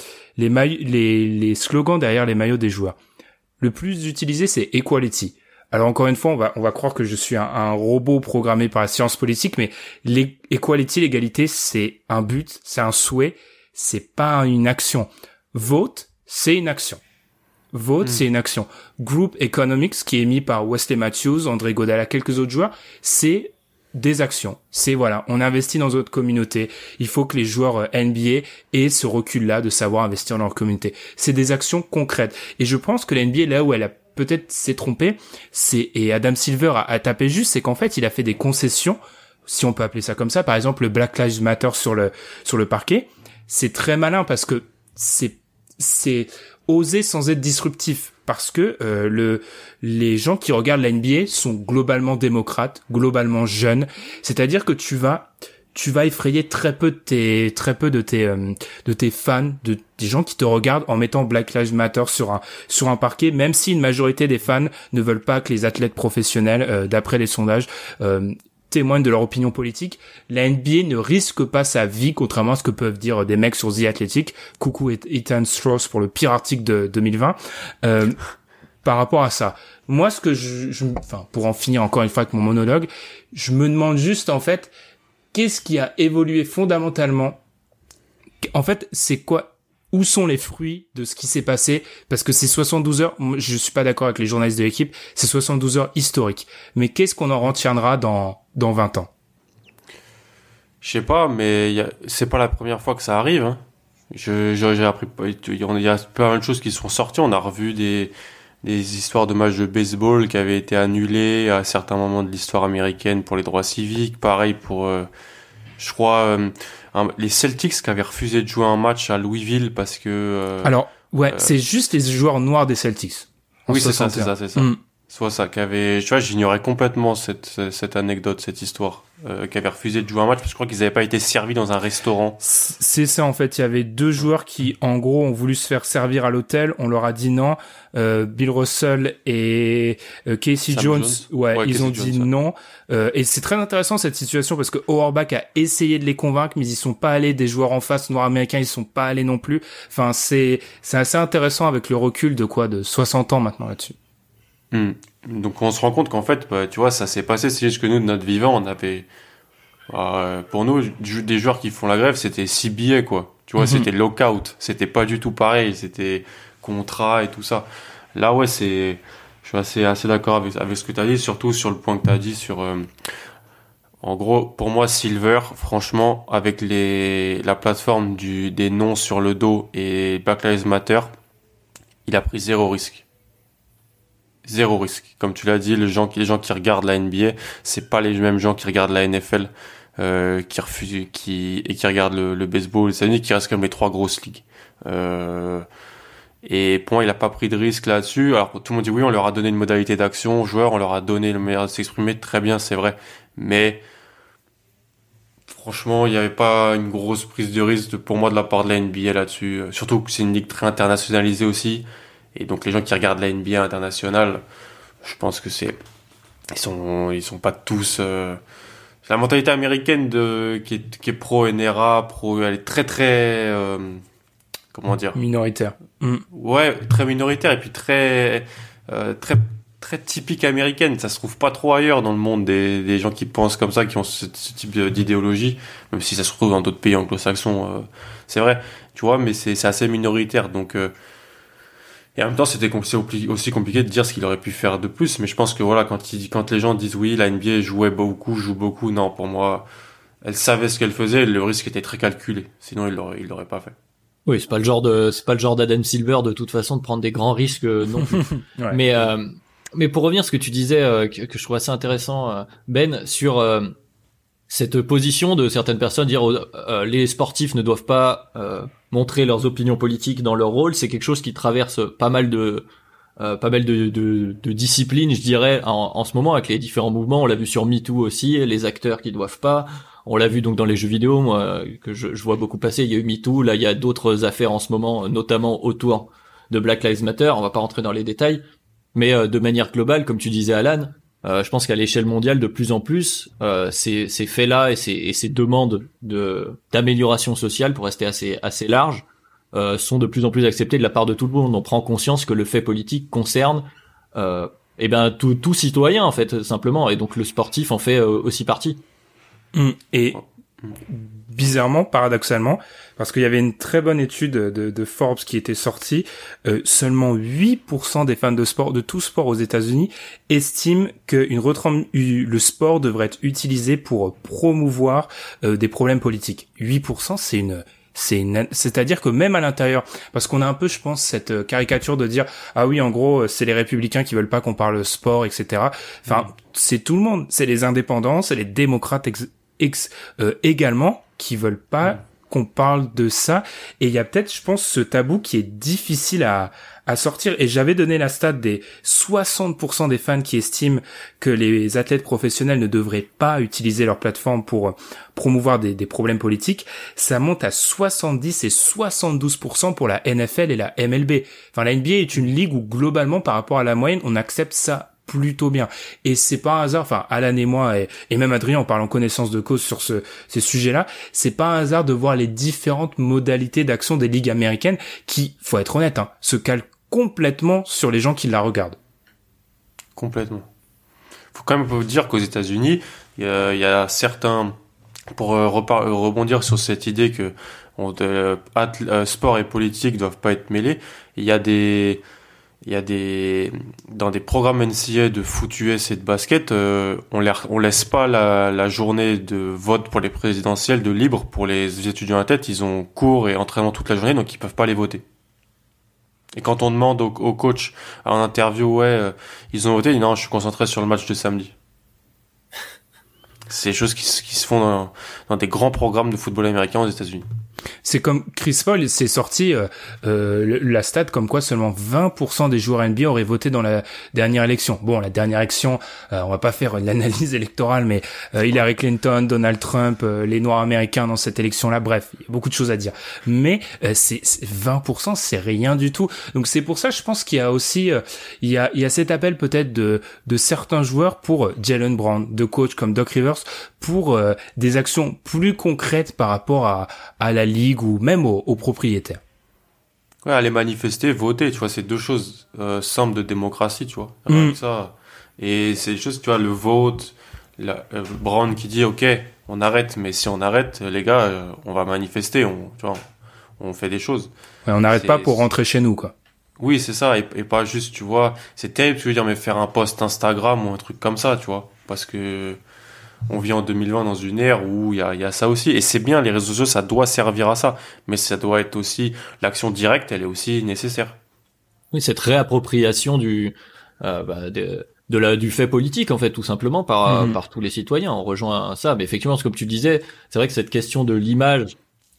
slogans derrière les maillots des joueurs. Le plus utilisé, c'est equality. Alors encore une fois, on va croire que je suis un robot programmé par la science politique, mais l'equality, l'égalité, c'est un but, c'est un souhait, c'est pas une action. Vote, c'est une action. C'est une action. Group Economics, qui est mis par Wesley Matthews, André Godala, quelques autres joueurs, c'est des actions. On investit dans notre communauté. Il faut que les joueurs NBA aient ce recul-là de savoir investir dans leur communauté. C'est des actions concrètes. Et je pense que la NBA, là où elle a peut-être s'est trompée, et Adam Silver a tapé juste, c'est qu'en fait, il a fait des concessions, si on peut appeler ça comme ça. Par exemple, le Black Lives Matter sur le parquet. C'est très malin parce que c'est oser sans être disruptif. Parce que les gens qui regardent la NBA sont globalement démocrates, globalement jeunes. C'est-à-dire que tu vas effrayer très peu de tes fans, des gens qui te regardent en mettant Black Lives Matter sur un parquet, même si une majorité des fans ne veulent pas que les athlètes professionnels, d'après les sondages, témoignent de leur opinion politique. La NBA ne risque pas sa vie, contrairement à ce que peuvent dire des mecs sur The Athletic. Coucou Ethan Strauss pour le pire article de 2020. Par rapport à ça, moi, ce que pour en finir encore une fois avec mon monologue, je me demande juste, en fait, qu'est-ce qui a évolué fondamentalement? En fait, c'est quoi? Où sont les fruits de ce qui s'est passé? Parce que c'est 72 heures, je suis pas d'accord avec les journalistes de l'équipe, c'est 72 heures historiques. Mais qu'est-ce qu'on en retiendra dans 20 ans? Je sais pas, mais c'est pas la première fois que ça arrive, hein. J'ai appris, il y a plein de choses qui sont sorties. On a revu des histoires de matchs de baseball qui avaient été annulés à certains moments de l'histoire américaine pour les droits civiques. Pareil pour, je crois, les Celtics qui avaient refusé de jouer un match à Louisville parce que... Alors, c'est juste les joueurs noirs des Celtics. Oui, c'est ça. Soit ça, tu vois, j'ignorais complètement cette anecdote, cette histoire, qui avait refusé de jouer un match parce que je crois qu'ils n'avaient pas été servis dans un restaurant. C'est ça, en fait. Il y avait 2 joueurs qui, en gros, ont voulu se faire servir à l'hôtel. On leur a dit non. Bill Russell et Casey Jones. Ils ont dit non. Et c'est très intéressant, cette situation, parce que Auerbach a essayé de les convaincre, mais ils y sont pas allés. Des joueurs en face, noirs américains, ils sont pas allés non plus. Enfin, c'est assez intéressant avec le recul de 60 ans maintenant là-dessus. Donc on se rend compte qu'en fait, tu vois, ça s'est passé. C'est juste que nous, de notre vivant, on avait, pour nous, des joueurs qui font la grève, c'était CBA, quoi. Tu vois, c'était lockout. C'était pas du tout pareil. C'était contrat et tout ça. Là, je suis assez d'accord avec ce que t'as dit, surtout sur le point que t'as dit sur, en gros, pour moi, Silver, franchement, avec la plateforme des noms sur le dos et Black Lives Matter, il a pris zéro risque. Zéro risque. Comme tu l'as dit, les gens qui regardent la NBA, c'est pas les mêmes gens qui regardent la NFL, qui regardent le baseball, les États-Unis, qui restent comme les 3 grosses ligues. Et pour moi, il a pas pris de risque là-dessus. Alors, tout le monde dit oui, on leur a donné une modalité d'action aux joueurs, on leur a donné le meilleur de s'exprimer. Très bien, c'est vrai. Mais, franchement, il y avait pas une grosse prise de risque pour moi de la part de la NBA là-dessus. Surtout que c'est une ligue très internationalisée aussi. Et donc les gens qui regardent la NBA internationale, je pense que ils sont pas tous. La mentalité américaine qui est pro NRA, elle est très très comment dire, minoritaire. Ouais, très minoritaire et puis très très très typique américaine. Ça se trouve pas trop ailleurs dans le monde des gens qui pensent comme ça, qui ont ce type d'idéologie, même si ça se trouve dans d'autres pays anglo-saxons. C'est vrai, tu vois, mais c'est assez minoritaire donc. Et en même temps, c'était aussi compliqué de dire ce qu'il aurait pu faire de plus. Mais je pense que voilà, quand les gens disent oui, la NBA joue beaucoup, non, pour moi, elle savait ce qu'elle faisait, le risque était très calculé. Sinon, il l'aurait pas fait. Oui, c'est pas le genre d'Adam Silver de toute façon de prendre des grands risques non plus. Ouais. Mais pour revenir à ce que tu disais, que je trouve assez intéressant, Ben, sur cette position de certaines personnes dire les sportifs ne doivent pas montrer leurs opinions politiques dans leur rôle, c'est quelque chose qui traverse pas mal de disciplines, je dirais, en ce moment avec les différents mouvements. On l'a vu sur MeToo aussi, les acteurs qui doivent pas. On l'a vu donc dans les jeux vidéo, moi, que je vois beaucoup passer. Il y a eu MeToo, là il y a d'autres affaires en ce moment, notamment autour de Black Lives Matter. On va pas rentrer dans les détails, mais de manière globale, comme tu disais, Alan, je pense qu'à l'échelle mondiale, de plus en plus, ces faits-là et ces demandes d'amélioration sociale, pour rester assez large, sont de plus en plus acceptées de la part de tout le monde. On prend conscience que le fait politique concerne, tout citoyen en fait, simplement, et donc le sportif en fait aussi partie. Et bizarrement, paradoxalement, parce qu'il y avait une très bonne étude de Forbes qui était sortie, seulement 8% des fans de sport, de tout sport aux États-Unis, estiment que le sport devrait être utilisé pour promouvoir des problèmes politiques. 8%, c'est-à-dire que même à l'intérieur, parce qu'on a un peu, je pense, cette caricature de dire ah oui, en gros, c'est les républicains qui veulent pas qu'on parle sport, etc. Enfin, c'est tout le monde, c'est les indépendants, c'est les démocrates également qui veulent pas qu'on parle de ça. Et il y a peut-être, je pense, ce tabou qui est difficile à sortir. Et j'avais donné la stat des 60% des fans qui estiment que les athlètes professionnels ne devraient pas utiliser leur plateforme pour promouvoir des problèmes politiques. Ça monte à 70 et 72% pour la NFL et la MLB. Enfin, la NBA est une ligue où, globalement, par rapport à la moyenne, on accepte ça plutôt bien. Et c'est pas un hasard, enfin, Alan et moi, et même Adrien, on parle en connaissance de cause sur ces sujets-là, c'est pas un hasard de voir les différentes modalités d'action des ligues américaines qui, faut être honnête, se calent complètement sur les gens qui la regardent. Complètement. Faut quand même vous dire qu'aux États-Unis, il y a certains, pour rebondir sur cette idée que sport et politique doivent pas être mêlés, il y a des dans des programmes NCAA de foot US et de basket, on laisse pas la journée de vote pour les présidentielles de libre pour les étudiants à tête. Ils ont cours et entraînement toute la journée, donc ils peuvent pas aller voter. Et quand on demande au coach en interview, ils ont voté, il dit non, je suis concentré sur le match de samedi. C'est des choses qui se font dans des grands programmes de football américain aux États-Unis. C'est comme Chris Paul, c'est sorti la stat comme quoi seulement 20% des joueurs NBA auraient voté dans la dernière élection. Bon, la dernière élection, on va pas faire l'analyse électorale, mais Hillary Clinton, Donald Trump, les Noirs américains dans cette élection-là, bref, il y a beaucoup de choses à dire. Mais c'est 20%, c'est rien du tout. Donc c'est pour ça, je pense qu'il y a aussi il y a cet appel peut-être de certains joueurs pour Jaylen Brown, de coachs comme Doc Rivers, pour des actions plus concrètes par rapport à la ligue ou même aux propriétaires. Ouais, aller manifester, voter, tu vois, c'est deux choses simples de démocratie, tu vois. Ça. Et c'est juste, tu vois, le vote, Brown qui dit, ok, on arrête, mais si on arrête, les gars, on va manifester, on fait des choses. Ouais, on n'arrête pas pour rentrer chez nous, quoi. Oui, c'est ça, et pas juste, tu vois, c'est terrible, tu veux dire, mais faire un post Instagram ou un truc comme ça, tu vois, parce que on vit en 2020 dans une ère où il y a ça aussi, et c'est bien, les réseaux sociaux, ça doit servir à ça, mais ça doit être aussi, l'action directe, elle est aussi nécessaire. Oui, cette réappropriation du fait politique, en fait, tout simplement par tous les citoyens. On rejoint ça, mais effectivement, comme tu disais, c'est vrai que cette question de l'image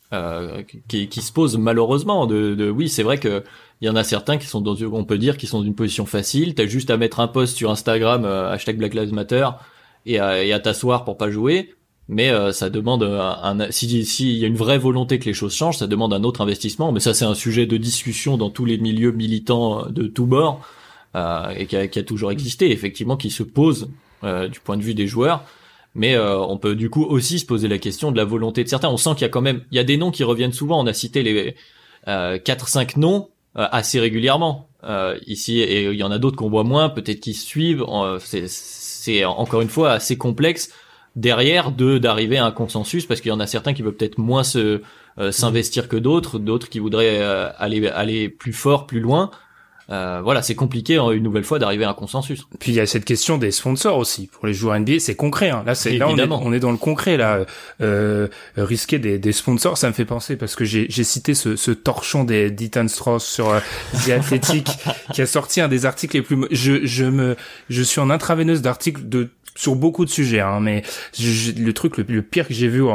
qui se pose malheureusement, oui, c'est vrai que il y en a certains qui sont on peut dire, qui sont dans une position facile. T'as juste à mettre un post sur Instagram, hashtag Black Lives Matter, et à t'asseoir pour pas jouer, mais ça demande s'il y a une vraie volonté que les choses changent, ça demande un autre investissement, mais ça c'est un sujet de discussion dans tous les milieux militants de tous bords, et qui a toujours existé, effectivement, qui se pose du point de vue des joueurs, mais on peut du coup aussi se poser la question de la volonté de certains. On sent qu'il y a des noms qui reviennent souvent, on a cité les 4-5 noms assez régulièrement ici, et il y en a d'autres qu'on voit moins, peut-être qui suivent, c'est encore une fois assez complexe derrière d'arriver à un consensus, parce qu'il y en a certains qui veulent peut-être moins s'investir que d'autres qui voudraient aller plus fort, plus loin. Voilà, c'est compliqué une nouvelle fois d'arriver à un consensus. Puis il y a cette question des sponsors aussi pour les joueurs NBA, c'est concret, hein. Là on est dans le concret là. Risquer des sponsors, ça me fait penser, parce que j'ai cité ce torchon d'Ethan Strauss sur The Athletic qui a sorti un des articles les plus je suis en intraveineuse d'articles sur beaucoup de sujets, hein, mais le truc le pire que j'ai vu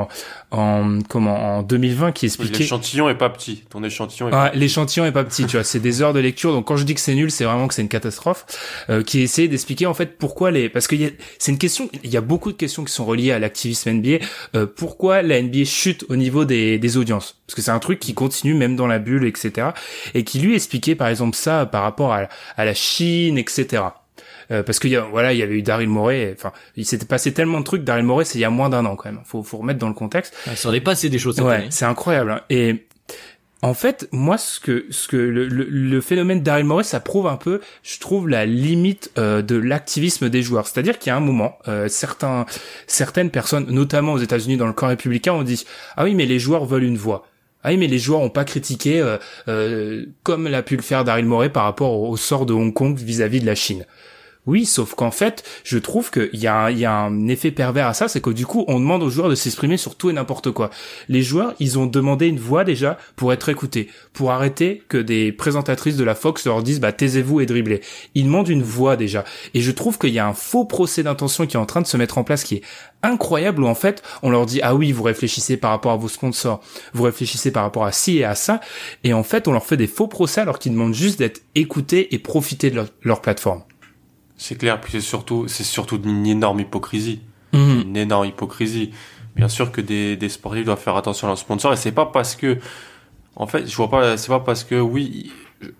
en 2020 qui expliquait... L'échantillon est pas petit. Ton échantillon est pas petit. L'échantillon est pas petit, tu vois. C'est des heures de lecture. Donc quand je dis que c'est nul, c'est vraiment que c'est une catastrophe. Qui essaie d'expliquer en fait pourquoi parce que c'est une question, il y a beaucoup de questions qui sont reliées à l'activisme NBA. Pourquoi la NBA chute au niveau des audiences? Parce que c'est un truc qui continue même dans la bulle, etc. Et qui lui expliquait par exemple ça par rapport à la Chine, etc. Parce qu'il y avait eu Daryl Morey, enfin, il s'était passé tellement de trucs. Daryl Morey, c'est il y a moins d'un an, quand même. Faut remettre dans le contexte. Il s'en est passé des choses cette année. C'est incroyable, hein. Et, en fait, moi, ce que le phénomène Daryl Morey, ça prouve un peu, je trouve, la limite, de l'activisme des joueurs. C'est-à-dire qu'il y a un moment, certaines personnes, notamment aux États-Unis, dans le camp républicain, ont dit, ah oui, mais les joueurs veulent une voix. Ah oui, mais les joueurs ont pas critiqué, comme l'a pu le faire Daryl Morey par rapport au sort de Hong Kong vis-à-vis de la Chine. Oui, sauf qu'en fait, je trouve qu'il y a un effet pervers à ça, c'est que du coup, on demande aux joueurs de s'exprimer sur tout et n'importe quoi. Les joueurs, ils ont demandé une voix déjà pour être écoutés, pour arrêter que des présentatrices de la Fox leur disent « taisez-vous et dribblez ». Ils demandent une voix déjà. Et je trouve qu'il y a un faux procès d'intention qui est en train de se mettre en place, qui est incroyable, où en fait, on leur dit « Ah oui, vous réfléchissez par rapport à vos sponsors, vous réfléchissez par rapport à ci et à ça », et en fait, on leur fait des faux procès alors qu'ils demandent juste d'être écoutés et profiter de leur plateforme. C'est clair, puis c'est surtout une énorme hypocrisie. Une énorme hypocrisie. Bien sûr que des sportifs doivent faire attention à leurs sponsors, et c'est pas parce que, en fait, c'est pas parce que, oui,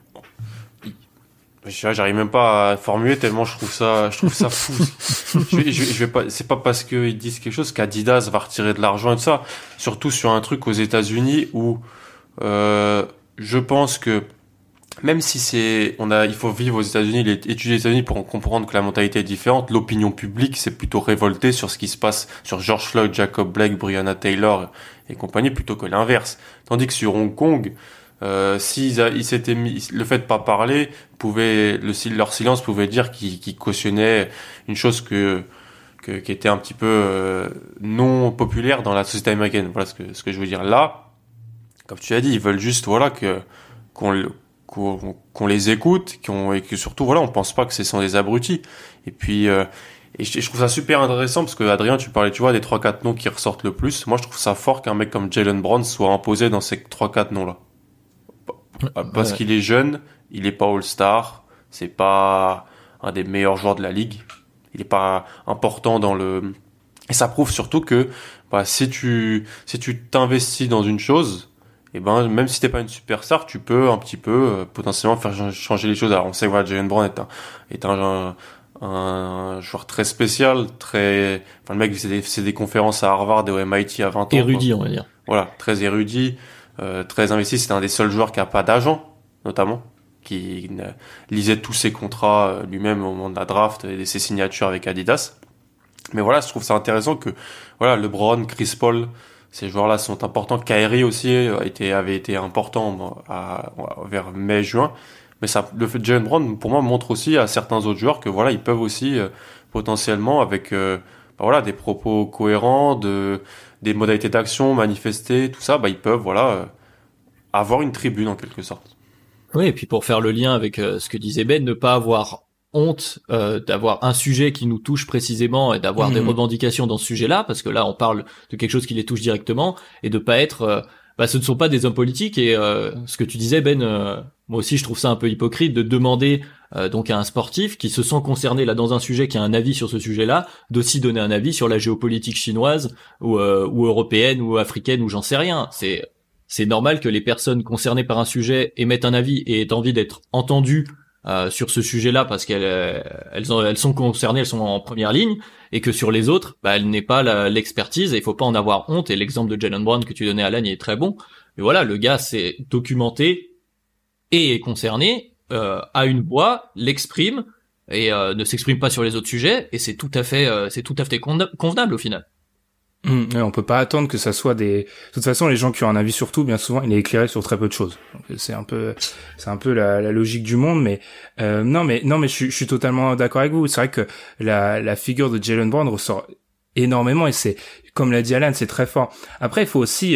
j'arrive même pas à formuler tellement je trouve ça fou. je vais pas, c'est pas parce qu'ils disent quelque chose qu'Adidas va retirer de l'argent et tout ça. Surtout sur un truc aux États-Unis où, je pense que, même si il faut vivre aux États-Unis, étudier les États-Unis pour comprendre que la mentalité est différente, l'opinion publique s'est plutôt révoltée sur ce qui se passe sur George Floyd, Jacob Blake, Breonna Taylor et compagnie, plutôt que l'inverse. Tandis que sur Hong Kong, Ils s'étaient mis, le fait de pas parler leur silence pouvait dire qu'ils cautionnaient une chose qui était un petit peu non populaire dans la société américaine. Voilà ce que je veux dire. Là, comme tu as dit, ils veulent juste qu'on les écoute, et que surtout on pense pas que ce sont des abrutis. Et puis je trouve ça super intéressant parce que Adrien, tu parlais, tu vois, des 3-4 noms qui ressortent le plus. Moi, je trouve ça fort qu'un mec comme Jaylen Brown soit imposé dans ces 3-4 noms là. Parce qu'il est jeune, il est pas All-Star, c'est pas un des meilleurs joueurs de la ligue. Il est pas important et ça prouve surtout que si tu t'investis dans une chose, et même si t'es pas une superstar, tu peux un petit peu potentiellement faire changer les choses. Alors on sait que Jaylen Brown est un joueur très spécial, le mec c'est des conférences à Harvard et au MIT à 20 ans. Érudit, on va dire. Voilà, très érudit, très investi. C'est un des seuls joueurs qui a pas d'agent, notamment, qui lisait tous ses contrats lui-même au moment de la draft et ses signatures avec Adidas. Mais voilà, je trouve ça intéressant que LeBron, Chris Paul, ces joueurs-là sont importants. Kyrie aussi avait été important vers mai-juin. Mais le fait de Jaylen Brown, pour moi, montre aussi à certains autres joueurs que ils peuvent aussi potentiellement avec des propos cohérents, des modalités d'action, manifester, tout ça, ils peuvent avoir une tribune en quelque sorte. Oui, et puis pour faire le lien avec ce que disait Ben, ne pas avoir honte d'avoir un sujet qui nous touche précisément et d'avoir des revendications dans ce sujet-là, parce que là on parle de quelque chose qui les touche directement, et de pas être ce ne sont pas des hommes politiques. Et ce que tu disais, Ben, moi aussi je trouve ça un peu hypocrite de demander donc à un sportif qui se sent concerné là dans un sujet, qui a un avis sur ce sujet-là, d'aussi donner un avis sur la géopolitique chinoise ou européenne ou africaine ou j'en sais rien. C'est normal que les personnes concernées par un sujet émettent un avis et aient envie d'être entendues sur ce sujet-là, parce qu'elles sont concernées, elles sont en première ligne, et que sur les autres, elles n'aient pas l'expertise, et il faut pas en avoir honte. Et l'exemple de Jaylen Brown que tu donnais, Alan, il est très bon. Mais voilà, le gars s'est documenté et est concerné, a une voix, l'exprime, et ne s'exprime pas sur les autres sujets, et c'est tout à fait convenable au final. On peut pas attendre que ça soit de toute façon, les gens qui ont un avis sur tout, bien souvent, il est éclairé sur très peu de choses. Donc, c'est un peu la logique du monde, mais non, mais je suis totalement d'accord avec vous. C'est vrai que la figure de Jaylen Brown ressort énormément, et c'est, comme l'a dit Alan, c'est très fort. Après, il faut aussi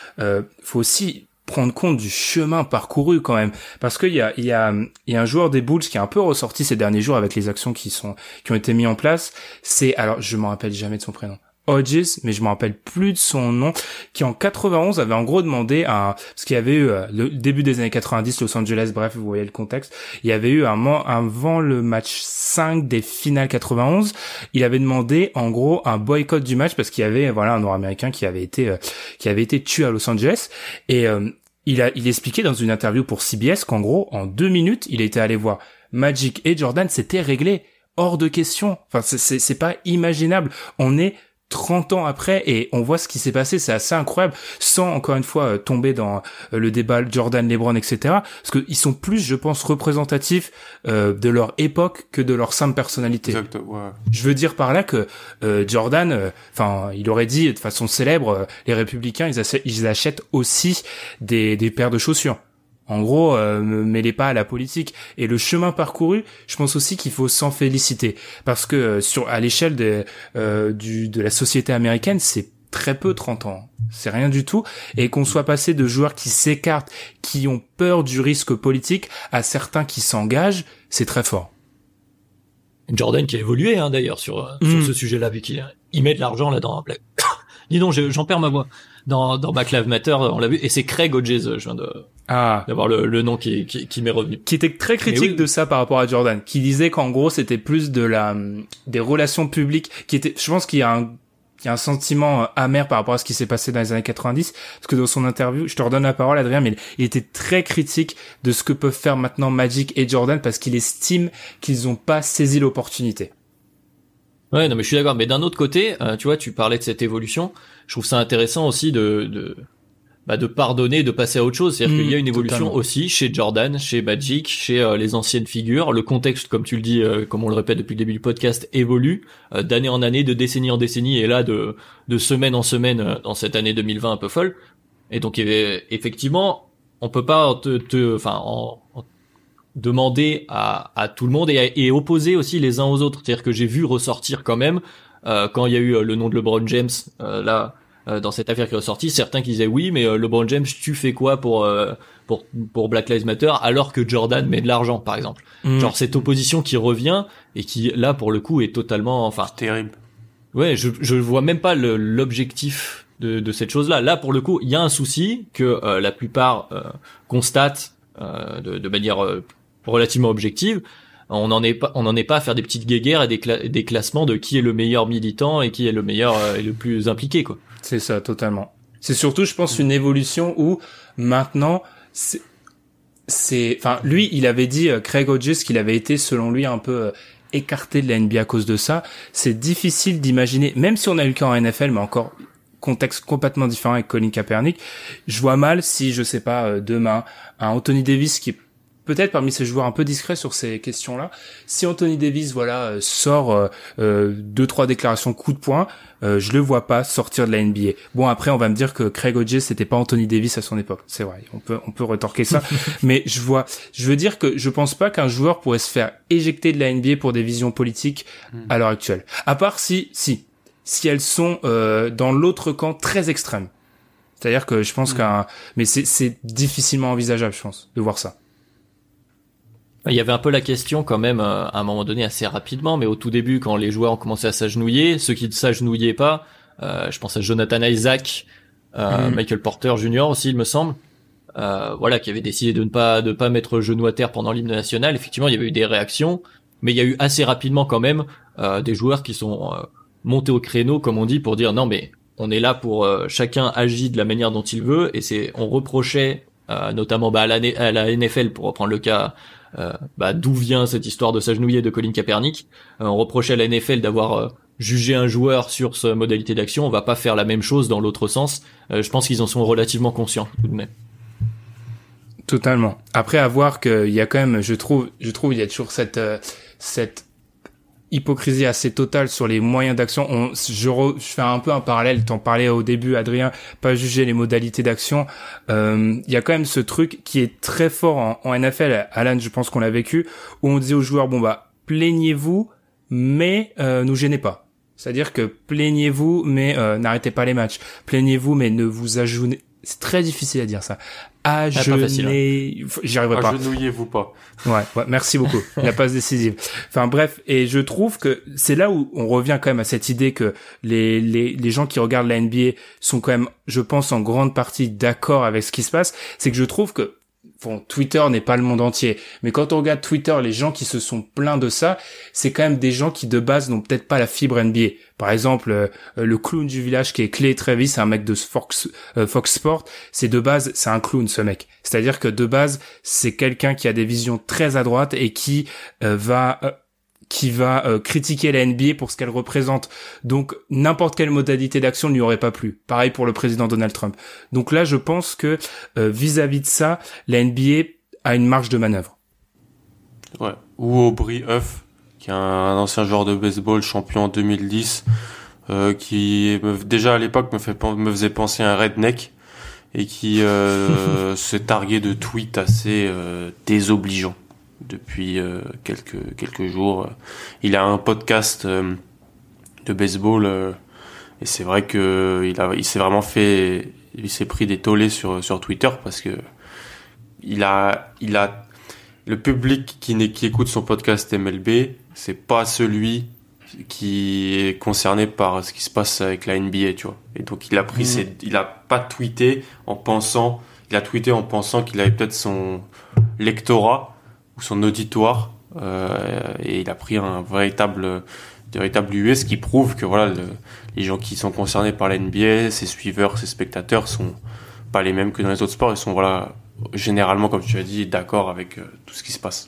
prendre compte du chemin parcouru quand même, parce qu'il y a un joueur des Bulls qui est un peu ressorti ces derniers jours avec les actions qui ont été mises en place. Alors je m'en rappelle jamais de son prénom. Hodges, mais je me rappelle plus de son nom, qui en 91 avait en gros demandé parce qu'il y avait eu le début des années 90, Los Angeles, bref, vous voyez le contexte, il y avait eu avant le match 5 des finales 91, il avait demandé en gros un boycott du match parce qu'il y avait un Nord-Américain qui avait été tué à Los Angeles, et il expliquait dans une interview pour CBS qu'en gros en 2 minutes il était allé voir Magic et Jordan, c'était réglé, hors de question. Enfin c'est pas imaginable. On est 30 ans après et on voit ce qui s'est passé, c'est assez incroyable, sans encore une fois tomber dans le débat Jordan, LeBron, etc. Parce qu'ils sont plus, je pense, représentatifs de leur époque que de leur simple personnalité. Exact, ouais. Je veux dire par là que Jordan, il aurait dit de façon célèbre, les républicains, ils achètent aussi des paires de chaussures. En gros, mêlez pas à la politique. Et le chemin parcouru, je pense aussi qu'il faut s'en féliciter, parce que à l'échelle de la société américaine, c'est très peu 30 ans. C'est rien du tout. Et qu'on soit passé de joueurs qui s'écartent, qui ont peur du risque politique, à certains qui s'engagent, c'est très fort. Jordan qui a évolué d'ailleurs sur ce sujet-là, vu qu'il met de l'argent là-dedans. Dis donc, j'en perds ma voix. Dans Black Lives Matter, on l'a vu, et c'est Craig Hodges, je viens d'avoir le nom qui m'est revenu. Qui était très critique de ça par rapport à Jordan, qui disait qu'en gros c'était plus des relations publiques, je pense qu'il y a un sentiment amer par rapport à ce qui s'est passé dans les années 90, parce que dans son interview, je te redonne la parole Adrien, mais il était très critique de ce que peuvent faire maintenant Magic et Jordan, parce qu'il estime qu'ils ont pas saisi l'opportunité. Ouais, non, mais je suis d'accord. Mais d'un autre côté, tu vois, tu parlais de cette évolution. Je trouve ça intéressant aussi de pardonner, de passer à autre chose. C'est-à-dire qu'il y a une évolution totalement. Aussi chez Jordan, chez Magic, chez les anciennes figures. Le contexte, comme tu le dis, comme on le répète depuis le début du podcast, évolue d'année en année, de décennie en décennie, et là de semaine en semaine dans cette année 2020 un peu folle. Et donc effectivement, on peut pas demander à tout le monde et opposer aussi les uns aux autres. C'est-à-dire que j'ai vu ressortir quand même quand il y a eu le nom de LeBron James dans cette affaire qui est ressortie, certains qui disaient oui, mais LeBron James, tu fais quoi pour Black Lives Matter alors que Jordan met de l'argent, par exemple. Genre cette opposition qui revient et qui là pour le coup est totalement, c'est terrible. Ouais, je vois même pas l'objectif de cette chose-là. Là pour le coup, il y a un souci que la plupart constatent de manière relativement objective. On n'en est pas à faire des petites guéguerres et des classements de qui est le meilleur militant et qui est le meilleur et le plus impliqué, quoi. C'est ça, totalement. C'est surtout, je pense, une évolution où maintenant, enfin, lui, il avait dit, Craig Hodges, qu'il avait été, selon lui, un peu écarté de la NBA à cause de ça. C'est difficile d'imaginer, même si on a eu le cas en NFL, mais encore contexte complètement différent avec Colin Kaepernick. Je vois mal si, je sais pas, demain, un Anthony Davis qui est peut-être parmi ces joueurs un peu discrets sur ces questions-là, si Anthony Davis, sort 2-3 déclarations coup de poing, je le vois pas sortir de la NBA. Bon, après, on va me dire que Craig Hodges, c'était pas Anthony Davis à son époque. C'est vrai, on peut retorquer ça. Mais je veux dire que je pense pas qu'un joueur pourrait se faire éjecter de la NBA pour des visions politiques à l'heure actuelle. À part si elles sont dans l'autre camp très extrême. C'est-à-dire que je pense mais c'est difficilement envisageable, je pense, de voir ça. Il y avait un peu la question quand même à un moment donné assez rapidement, mais au tout début quand les joueurs ont commencé à s'agenouiller, ceux qui ne s'agenouillaient pas, je pense à Jonathan Isaac, Michael Porter Jr. aussi il me semble, qui avait décidé de ne pas mettre genou à terre pendant l'hymne national. Effectivement il y avait eu des réactions, mais il y a eu assez rapidement quand même des joueurs qui sont montés au créneau comme on dit pour dire non mais on est là pour chacun agit de la manière dont il veut, et on reprochait notamment à la NFL pour reprendre le cas d'où vient cette histoire de s'agenouiller de Colin Kaepernick. On reprochait à la NFL d'avoir jugé un joueur sur sa modalité d'action. On va pas faire la même chose dans l'autre sens. Je pense qu'ils en sont relativement conscients tout de même. Totalement. Après, à voir qu'il y a quand même, je trouve il y a toujours cette hypocrisie assez totale sur les moyens d'action. Je fais un peu un parallèle, t'en parlais au début, Adrien, pas juger les modalités d'action. Il y a quand même ce truc qui est très fort en NFL. Alan, je pense qu'on l'a vécu, où on dit aux joueurs, plaignez-vous, mais nous gênez pas. C'est-à-dire que plaignez-vous, mais n'arrêtez pas les matchs. Plaignez-vous, mais ne vous agenouillez. C'est très difficile à dire ça. J'y arriverai pas. Agenouillez-vous pas. Ouais, merci beaucoup. La passe décisive. Enfin bref, et je trouve que c'est là où on revient quand même à cette idée que les gens qui regardent la NBA sont quand même, je pense, en grande partie d'accord avec ce qui se passe. C'est que je trouve que Twitter n'est pas le monde entier, mais quand on regarde Twitter, les gens qui se sont plaints de ça, c'est quand même des gens qui de base n'ont peut-être pas la fibre NBA. Par exemple, le clown du village qui est Clay Travis, c'est un mec de Fox Sport, c'est un clown ce mec. C'est-à-dire que de base, c'est quelqu'un qui a des visions très à droite et qui va critiquer la NBA pour ce qu'elle représente. Donc, n'importe quelle modalité d'action ne lui aurait pas plu. Pareil pour le président Donald Trump. Donc là, je pense que vis-à-vis de ça, la NBA a une marge de manœuvre. Ouais. Ou Aubrey Huff, qui est un ancien joueur de baseball, champion en 2010, qui déjà à l'époque me faisait penser à un redneck et qui se targuait de tweets assez désobligeants. Depuis quelques jours, il a un podcast de baseball et c'est vrai que il s'est pris des tollés sur Twitter parce que il a le public qui écoute son podcast MLB, c'est pas celui qui est concerné par ce qui se passe avec la NBA, tu vois. Et donc il a pas tweeté en pensant qu'il avait peut-être son lectorat ou son auditoire, et il a pris un véritable US qui prouve que les gens qui sont concernés par la NBA, ses suiveurs, ses spectateurs sont pas les mêmes que dans les autres sports. Ils sont généralement, comme tu as dit, d'accord avec tout ce qui se passe.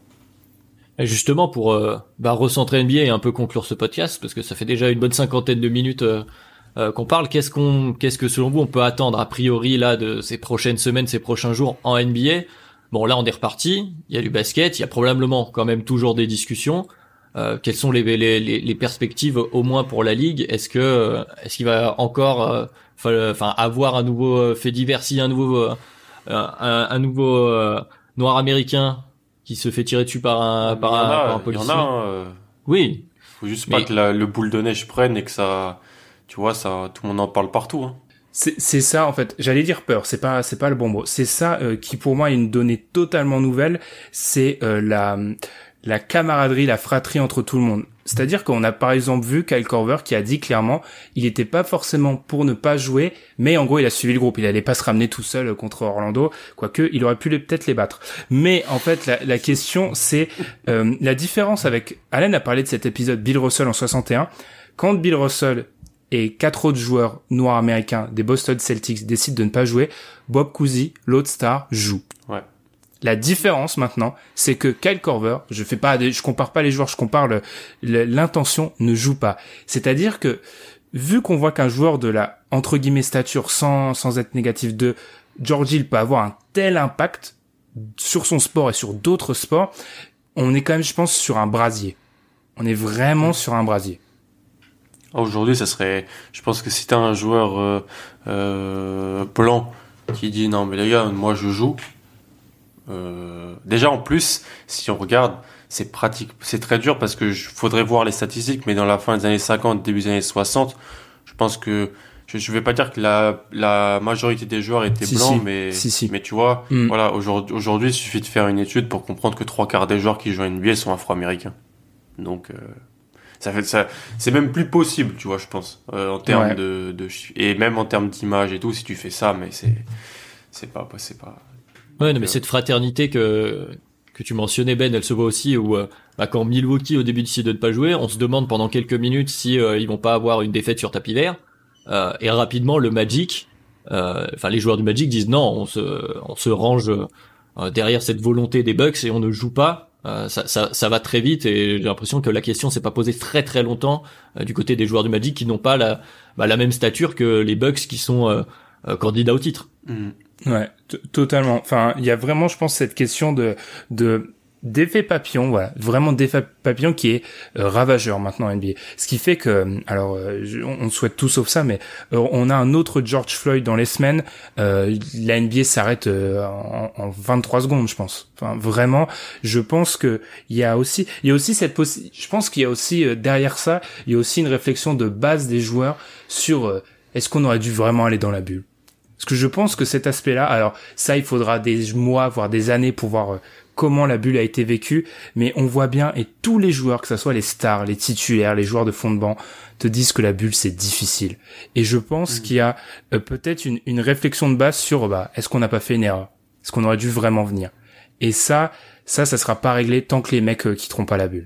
Et justement pour recentrer NBA et un peu conclure ce podcast, parce que ça fait déjà une bonne 50aine de minutes qu'on parle, qu'est-ce que selon vous on peut attendre a priori là de ces prochaines semaines, ces prochains jours en NBA? Bon, là, on est reparti. Il y a du basket. Il y a probablement quand même toujours des discussions. Quelles sont les perspectives au moins pour la ligue? Est-ce qu'il va encore, avoir un nouveau fait divers, s'il y a un nouveau un nouveau noir américain qui se fait tirer dessus par un policier. Il y en a. Oui. Faut juste pas que le boule de neige prenne et que ça, tu vois, ça, tout le monde en parle partout. Hein. C'est ça en fait. J'allais dire peur. C'est pas le bon mot. C'est ça qui pour moi est une donnée totalement nouvelle. C'est la camaraderie, la fratrie entre tout le monde. C'est-à-dire qu'on a par exemple vu Kyle Korver qui a dit clairement, il était pas forcément pour ne pas jouer, mais en gros il a suivi le groupe, il allait pas se ramener tout seul contre Orlando, quoique il aurait pu peut-être les battre. Mais en fait la question c'est la différence avec, Allen a parlé de cet épisode Bill Russell en 61, quand Bill Russell et 4 autres joueurs noirs américains des Boston Celtics décident de ne pas jouer, Bob Cousy, l'autre star, joue. Ouais. La différence maintenant, c'est que Kyle Korver, je compare pas les joueurs, je compare l'intention, ne joue pas. C'est-à-dire que, vu qu'on voit qu'un joueur de la, entre guillemets, stature sans être négatif de George Hill peut avoir un tel impact sur son sport et sur d'autres sports, on est quand même, je pense, sur un brasier. On est vraiment sur un brasier. Aujourd'hui, je pense que si t'as un joueur, blanc qui dit non, mais les gars, moi je joue, déjà en plus si on regarde c'est très dur parce que faudrait voir les statistiques, mais dans la fin des années 50 début des années 60 je pense que je vais pas dire que la majorité des joueurs étaient blancs, mais tu vois voilà, aujourd'hui il suffit de faire une étude pour comprendre que 3/4 des joueurs qui jouent à NBA sont afro-américains, donc ça c'est même plus possible, tu vois, je pense, en termes de et même en termes d'image et tout, si tu fais ça, mais c'est pas. Ouais, non, mais cette fraternité que tu mentionnais, Ben, elle se voit aussi où quand Milwaukee au début décide de ne pas jouer, on se demande pendant quelques minutes si ils vont pas avoir une défaite sur tapis vert, et rapidement le Magic, les joueurs du Magic disent non, on se range derrière cette volonté des Bucks et on ne joue pas. Ça va très vite et j'ai l'impression que la question s'est pas posée très très longtemps du côté des joueurs du Magic qui n'ont pas la même stature que les Bucks qui sont candidats au titre. Ouais, totalement. Enfin, il y a vraiment, je pense, cette question d'effet papillon, voilà, vraiment d'effet papillon qui est ravageur maintenant en NBA. Ce qui fait que, alors, on souhaite tout sauf ça, mais on a un autre George Floyd dans les semaines. La NBA s'arrête en 23 secondes, je pense. Enfin, vraiment, je pense que il y a aussi je pense qu'il y a aussi derrière ça, il y a aussi une réflexion de base des joueurs sur est-ce qu'on aurait dû vraiment aller dans la bulle. Parce que je pense que cet aspect-là, alors ça, il faudra des mois, voire des années pour voir comment la bulle a été vécue, mais on voit bien, et tous les joueurs, que ça soit les stars, les titulaires, les joueurs de fond de banc, te disent que la bulle, c'est difficile. Et je pense qu'il y a peut-être une réflexion de base sur, est-ce qu'on n'a pas fait une erreur? Est-ce qu'on aurait dû vraiment venir? Et ça sera pas réglé tant que les mecs quitteront pas la bulle.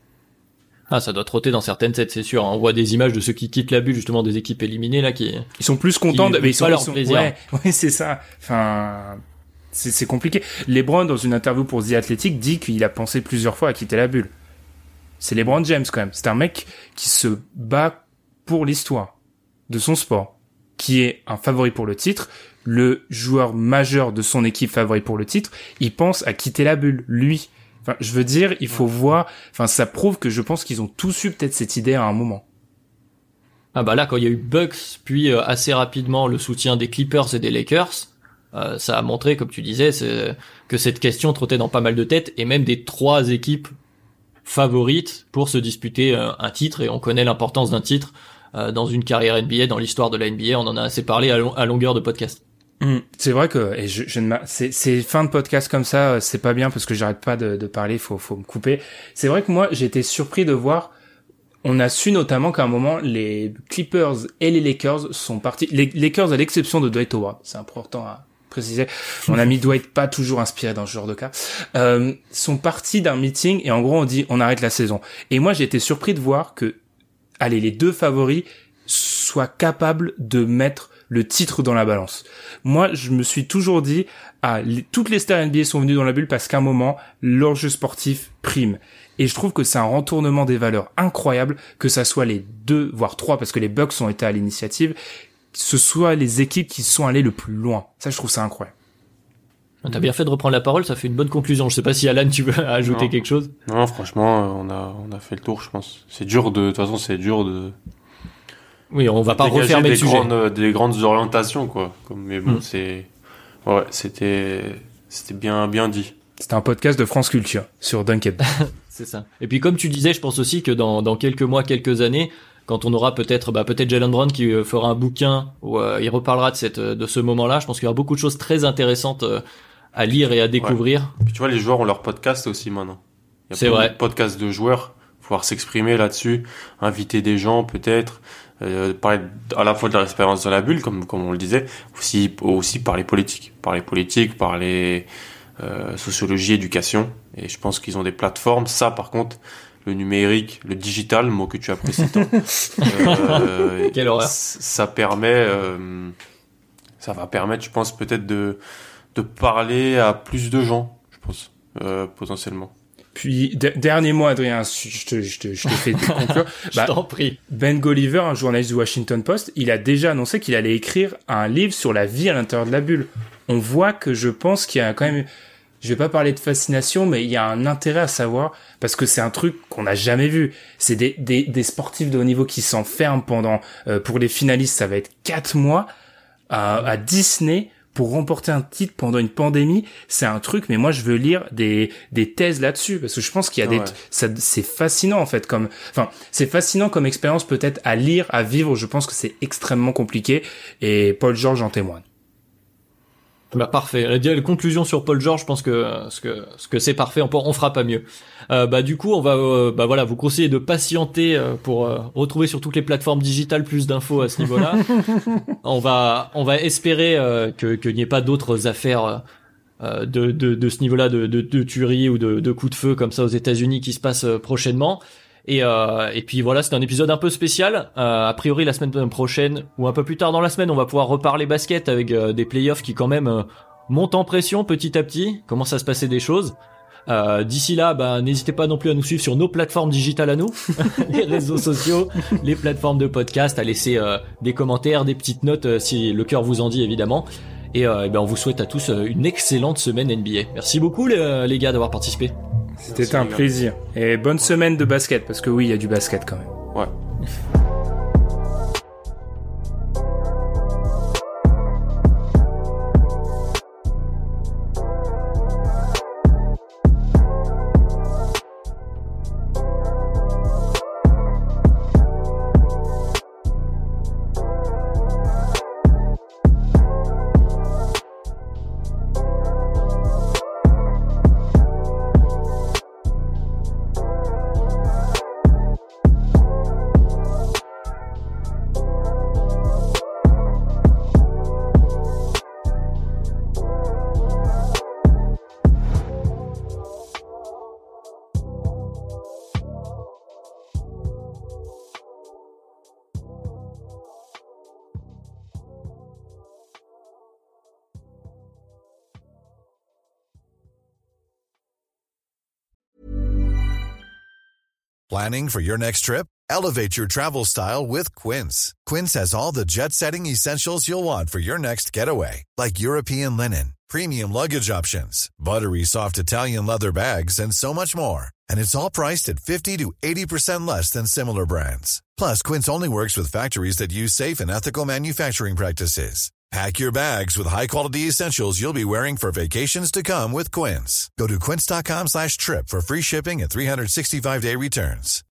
Ah, ça doit trotter dans certaines têtes, c'est sûr. On voit des images de ceux qui quittent la bulle, justement, des équipes éliminées, là, qui... Ils sont plus contents, mais ils sont leur plaisir. Ouais, c'est ça. Enfin, c'est compliqué. LeBron, dans une interview pour The Athletic, dit qu'il a pensé plusieurs fois à quitter la bulle. C'est LeBron James, quand même. C'est un mec qui se bat pour l'histoire de son sport, qui est un favori pour le titre, le joueur majeur de son équipe favori pour le titre, il pense à quitter la bulle, lui. Enfin, je veux dire, il faut voir, enfin, ça prouve que je pense qu'ils ont tous eu peut-être cette idée à un moment. Ah là, quand il y a eu Bucks, puis assez rapidement le soutien des Clippers et des Lakers, ça a montré, comme tu disais, que cette question trottait dans pas mal de têtes, et même des 3 équipes favorites pour se disputer un titre, et on connaît l'importance d'un titre dans une carrière NBA, dans l'histoire de la NBA, on en a assez parlé à longueur de podcast. C'est vrai que c'est fin de podcast comme ça, c'est pas bien parce que j'arrête pas de parler, faut me couper. C'est vrai que moi j'ai été surpris de voir, on a su notamment qu'à un moment les Clippers et les Lakers sont partis, les Lakers à l'exception de Dwight Howard, c'est important à préciser, mon ami Dwight pas toujours inspiré dans ce genre de cas, sont partis d'un meeting et en gros on dit on arrête la saison. Et moi j'ai été surpris de voir que les 2 favoris soient capables de mettre le titre dans la balance. Moi, je me suis toujours dit, toutes les stars NBA sont venues dans la bulle parce qu'à un moment, l'enjeu sportif prime. Et je trouve que c'est un retournement des valeurs incroyable, que ça soit les 2, voire 3, parce que les Bucks ont été à l'initiative, que ce soit les équipes qui sont allées le plus loin. Ça, je trouve ça incroyable. T'as bien fait de reprendre la parole, ça fait une bonne conclusion. Je sais pas si Alan, tu veux ajouter quelque chose? Non, franchement, on a fait le tour, je pense. C'est dur de toute façon, c'est dur de... Oui, on va pas refermer le sujet. Des grandes orientations, quoi. Mais bon, Ouais, c'était bien dit. C'était un podcast de France Culture sur Dunked. C'est ça. Et puis comme tu disais, je pense aussi que dans quelques mois, quelques années, quand on aura peut-être Jalen Brown qui fera un bouquin où il reparlera de ce moment-là, je pense qu'il y aura beaucoup de choses très intéressantes à lire et à découvrir. Ouais. Puis tu vois, les joueurs ont leur podcast aussi maintenant. C'est vrai. De podcasts de joueurs, pouvoir s'exprimer là-dessus, inviter des gens peut-être, parler à la fois de leur expérience dans la bulle, comme on le disait, aussi parler politique, parler sociologie, éducation. Et je pense qu'ils ont des plateformes. Ça, par contre, le numérique, le digital, mot que tu apprécies tant. Quelle horreur. Ça va permettre, je pense, peut-être de parler à plus de gens, je pense, potentiellement. Puis, dernier mot, Adrien, je te fais conclure. Je t'en prie. Ben Golliver, un journaliste du Washington Post, il a déjà annoncé qu'il allait écrire un livre sur la vie à l'intérieur de la bulle. On voit que je pense qu'il y a quand même, je vais pas parler de fascination, mais il y a un intérêt à savoir, parce que c'est un truc qu'on n'a jamais vu. C'est des sportifs de haut niveau qui s'enferment pendant, pour les finalistes, ça va être 4 mois, à Disney, pour remporter un titre pendant une pandémie. C'est un truc, mais moi je veux lire des thèses là-dessus, parce que je pense qu'il y a c'est fascinant en fait, c'est fascinant comme expérience peut-être à lire, à vivre. Je pense que c'est extrêmement compliqué, et Paul George en témoigne. Bah parfait. La conclusion sur Paul George, je pense que ce que c'est parfait. On fera pas mieux. Du coup, on va vous conseiller de patienter pour retrouver sur toutes les plateformes digitales plus d'infos à ce niveau-là. On va espérer qu'il n'y ait pas d'autres affaires de ce niveau-là de tuerie ou de coups de feu comme ça aux États-Unis qui se passent prochainement. Et puis voilà, c'est un épisode un peu spécial. A priori, la semaine prochaine ou un peu plus tard dans la semaine, on va pouvoir reparler basket avec des playoffs qui quand même montent en pression petit à petit. Commence à se passer des choses. D'ici là, n'hésitez pas non plus à nous suivre sur nos plateformes digitales à nous, les réseaux sociaux, les plateformes de podcast, à laisser des commentaires, des petites notes si le cœur vous en dit évidemment. Et on vous souhaite à tous une excellente semaine NBA. Merci beaucoup les gars d'avoir participé. C'était un plaisir. Et bonne semaine de basket, parce que oui, il y a du basket quand même. Ouais. Planning for your next trip? Elevate your travel style with Quince. Quince has all the jet-setting essentials you'll want for your next getaway, like European linen, premium luggage options, buttery soft Italian leather bags, and so much more. And it's all priced at 50 to 80% less than similar brands. Plus, Quince only works with factories that use safe and ethical manufacturing practices. Pack your bags with high-quality essentials you'll be wearing for vacations to come with Quince. Go to quince.com/trip for free shipping and 365-day returns.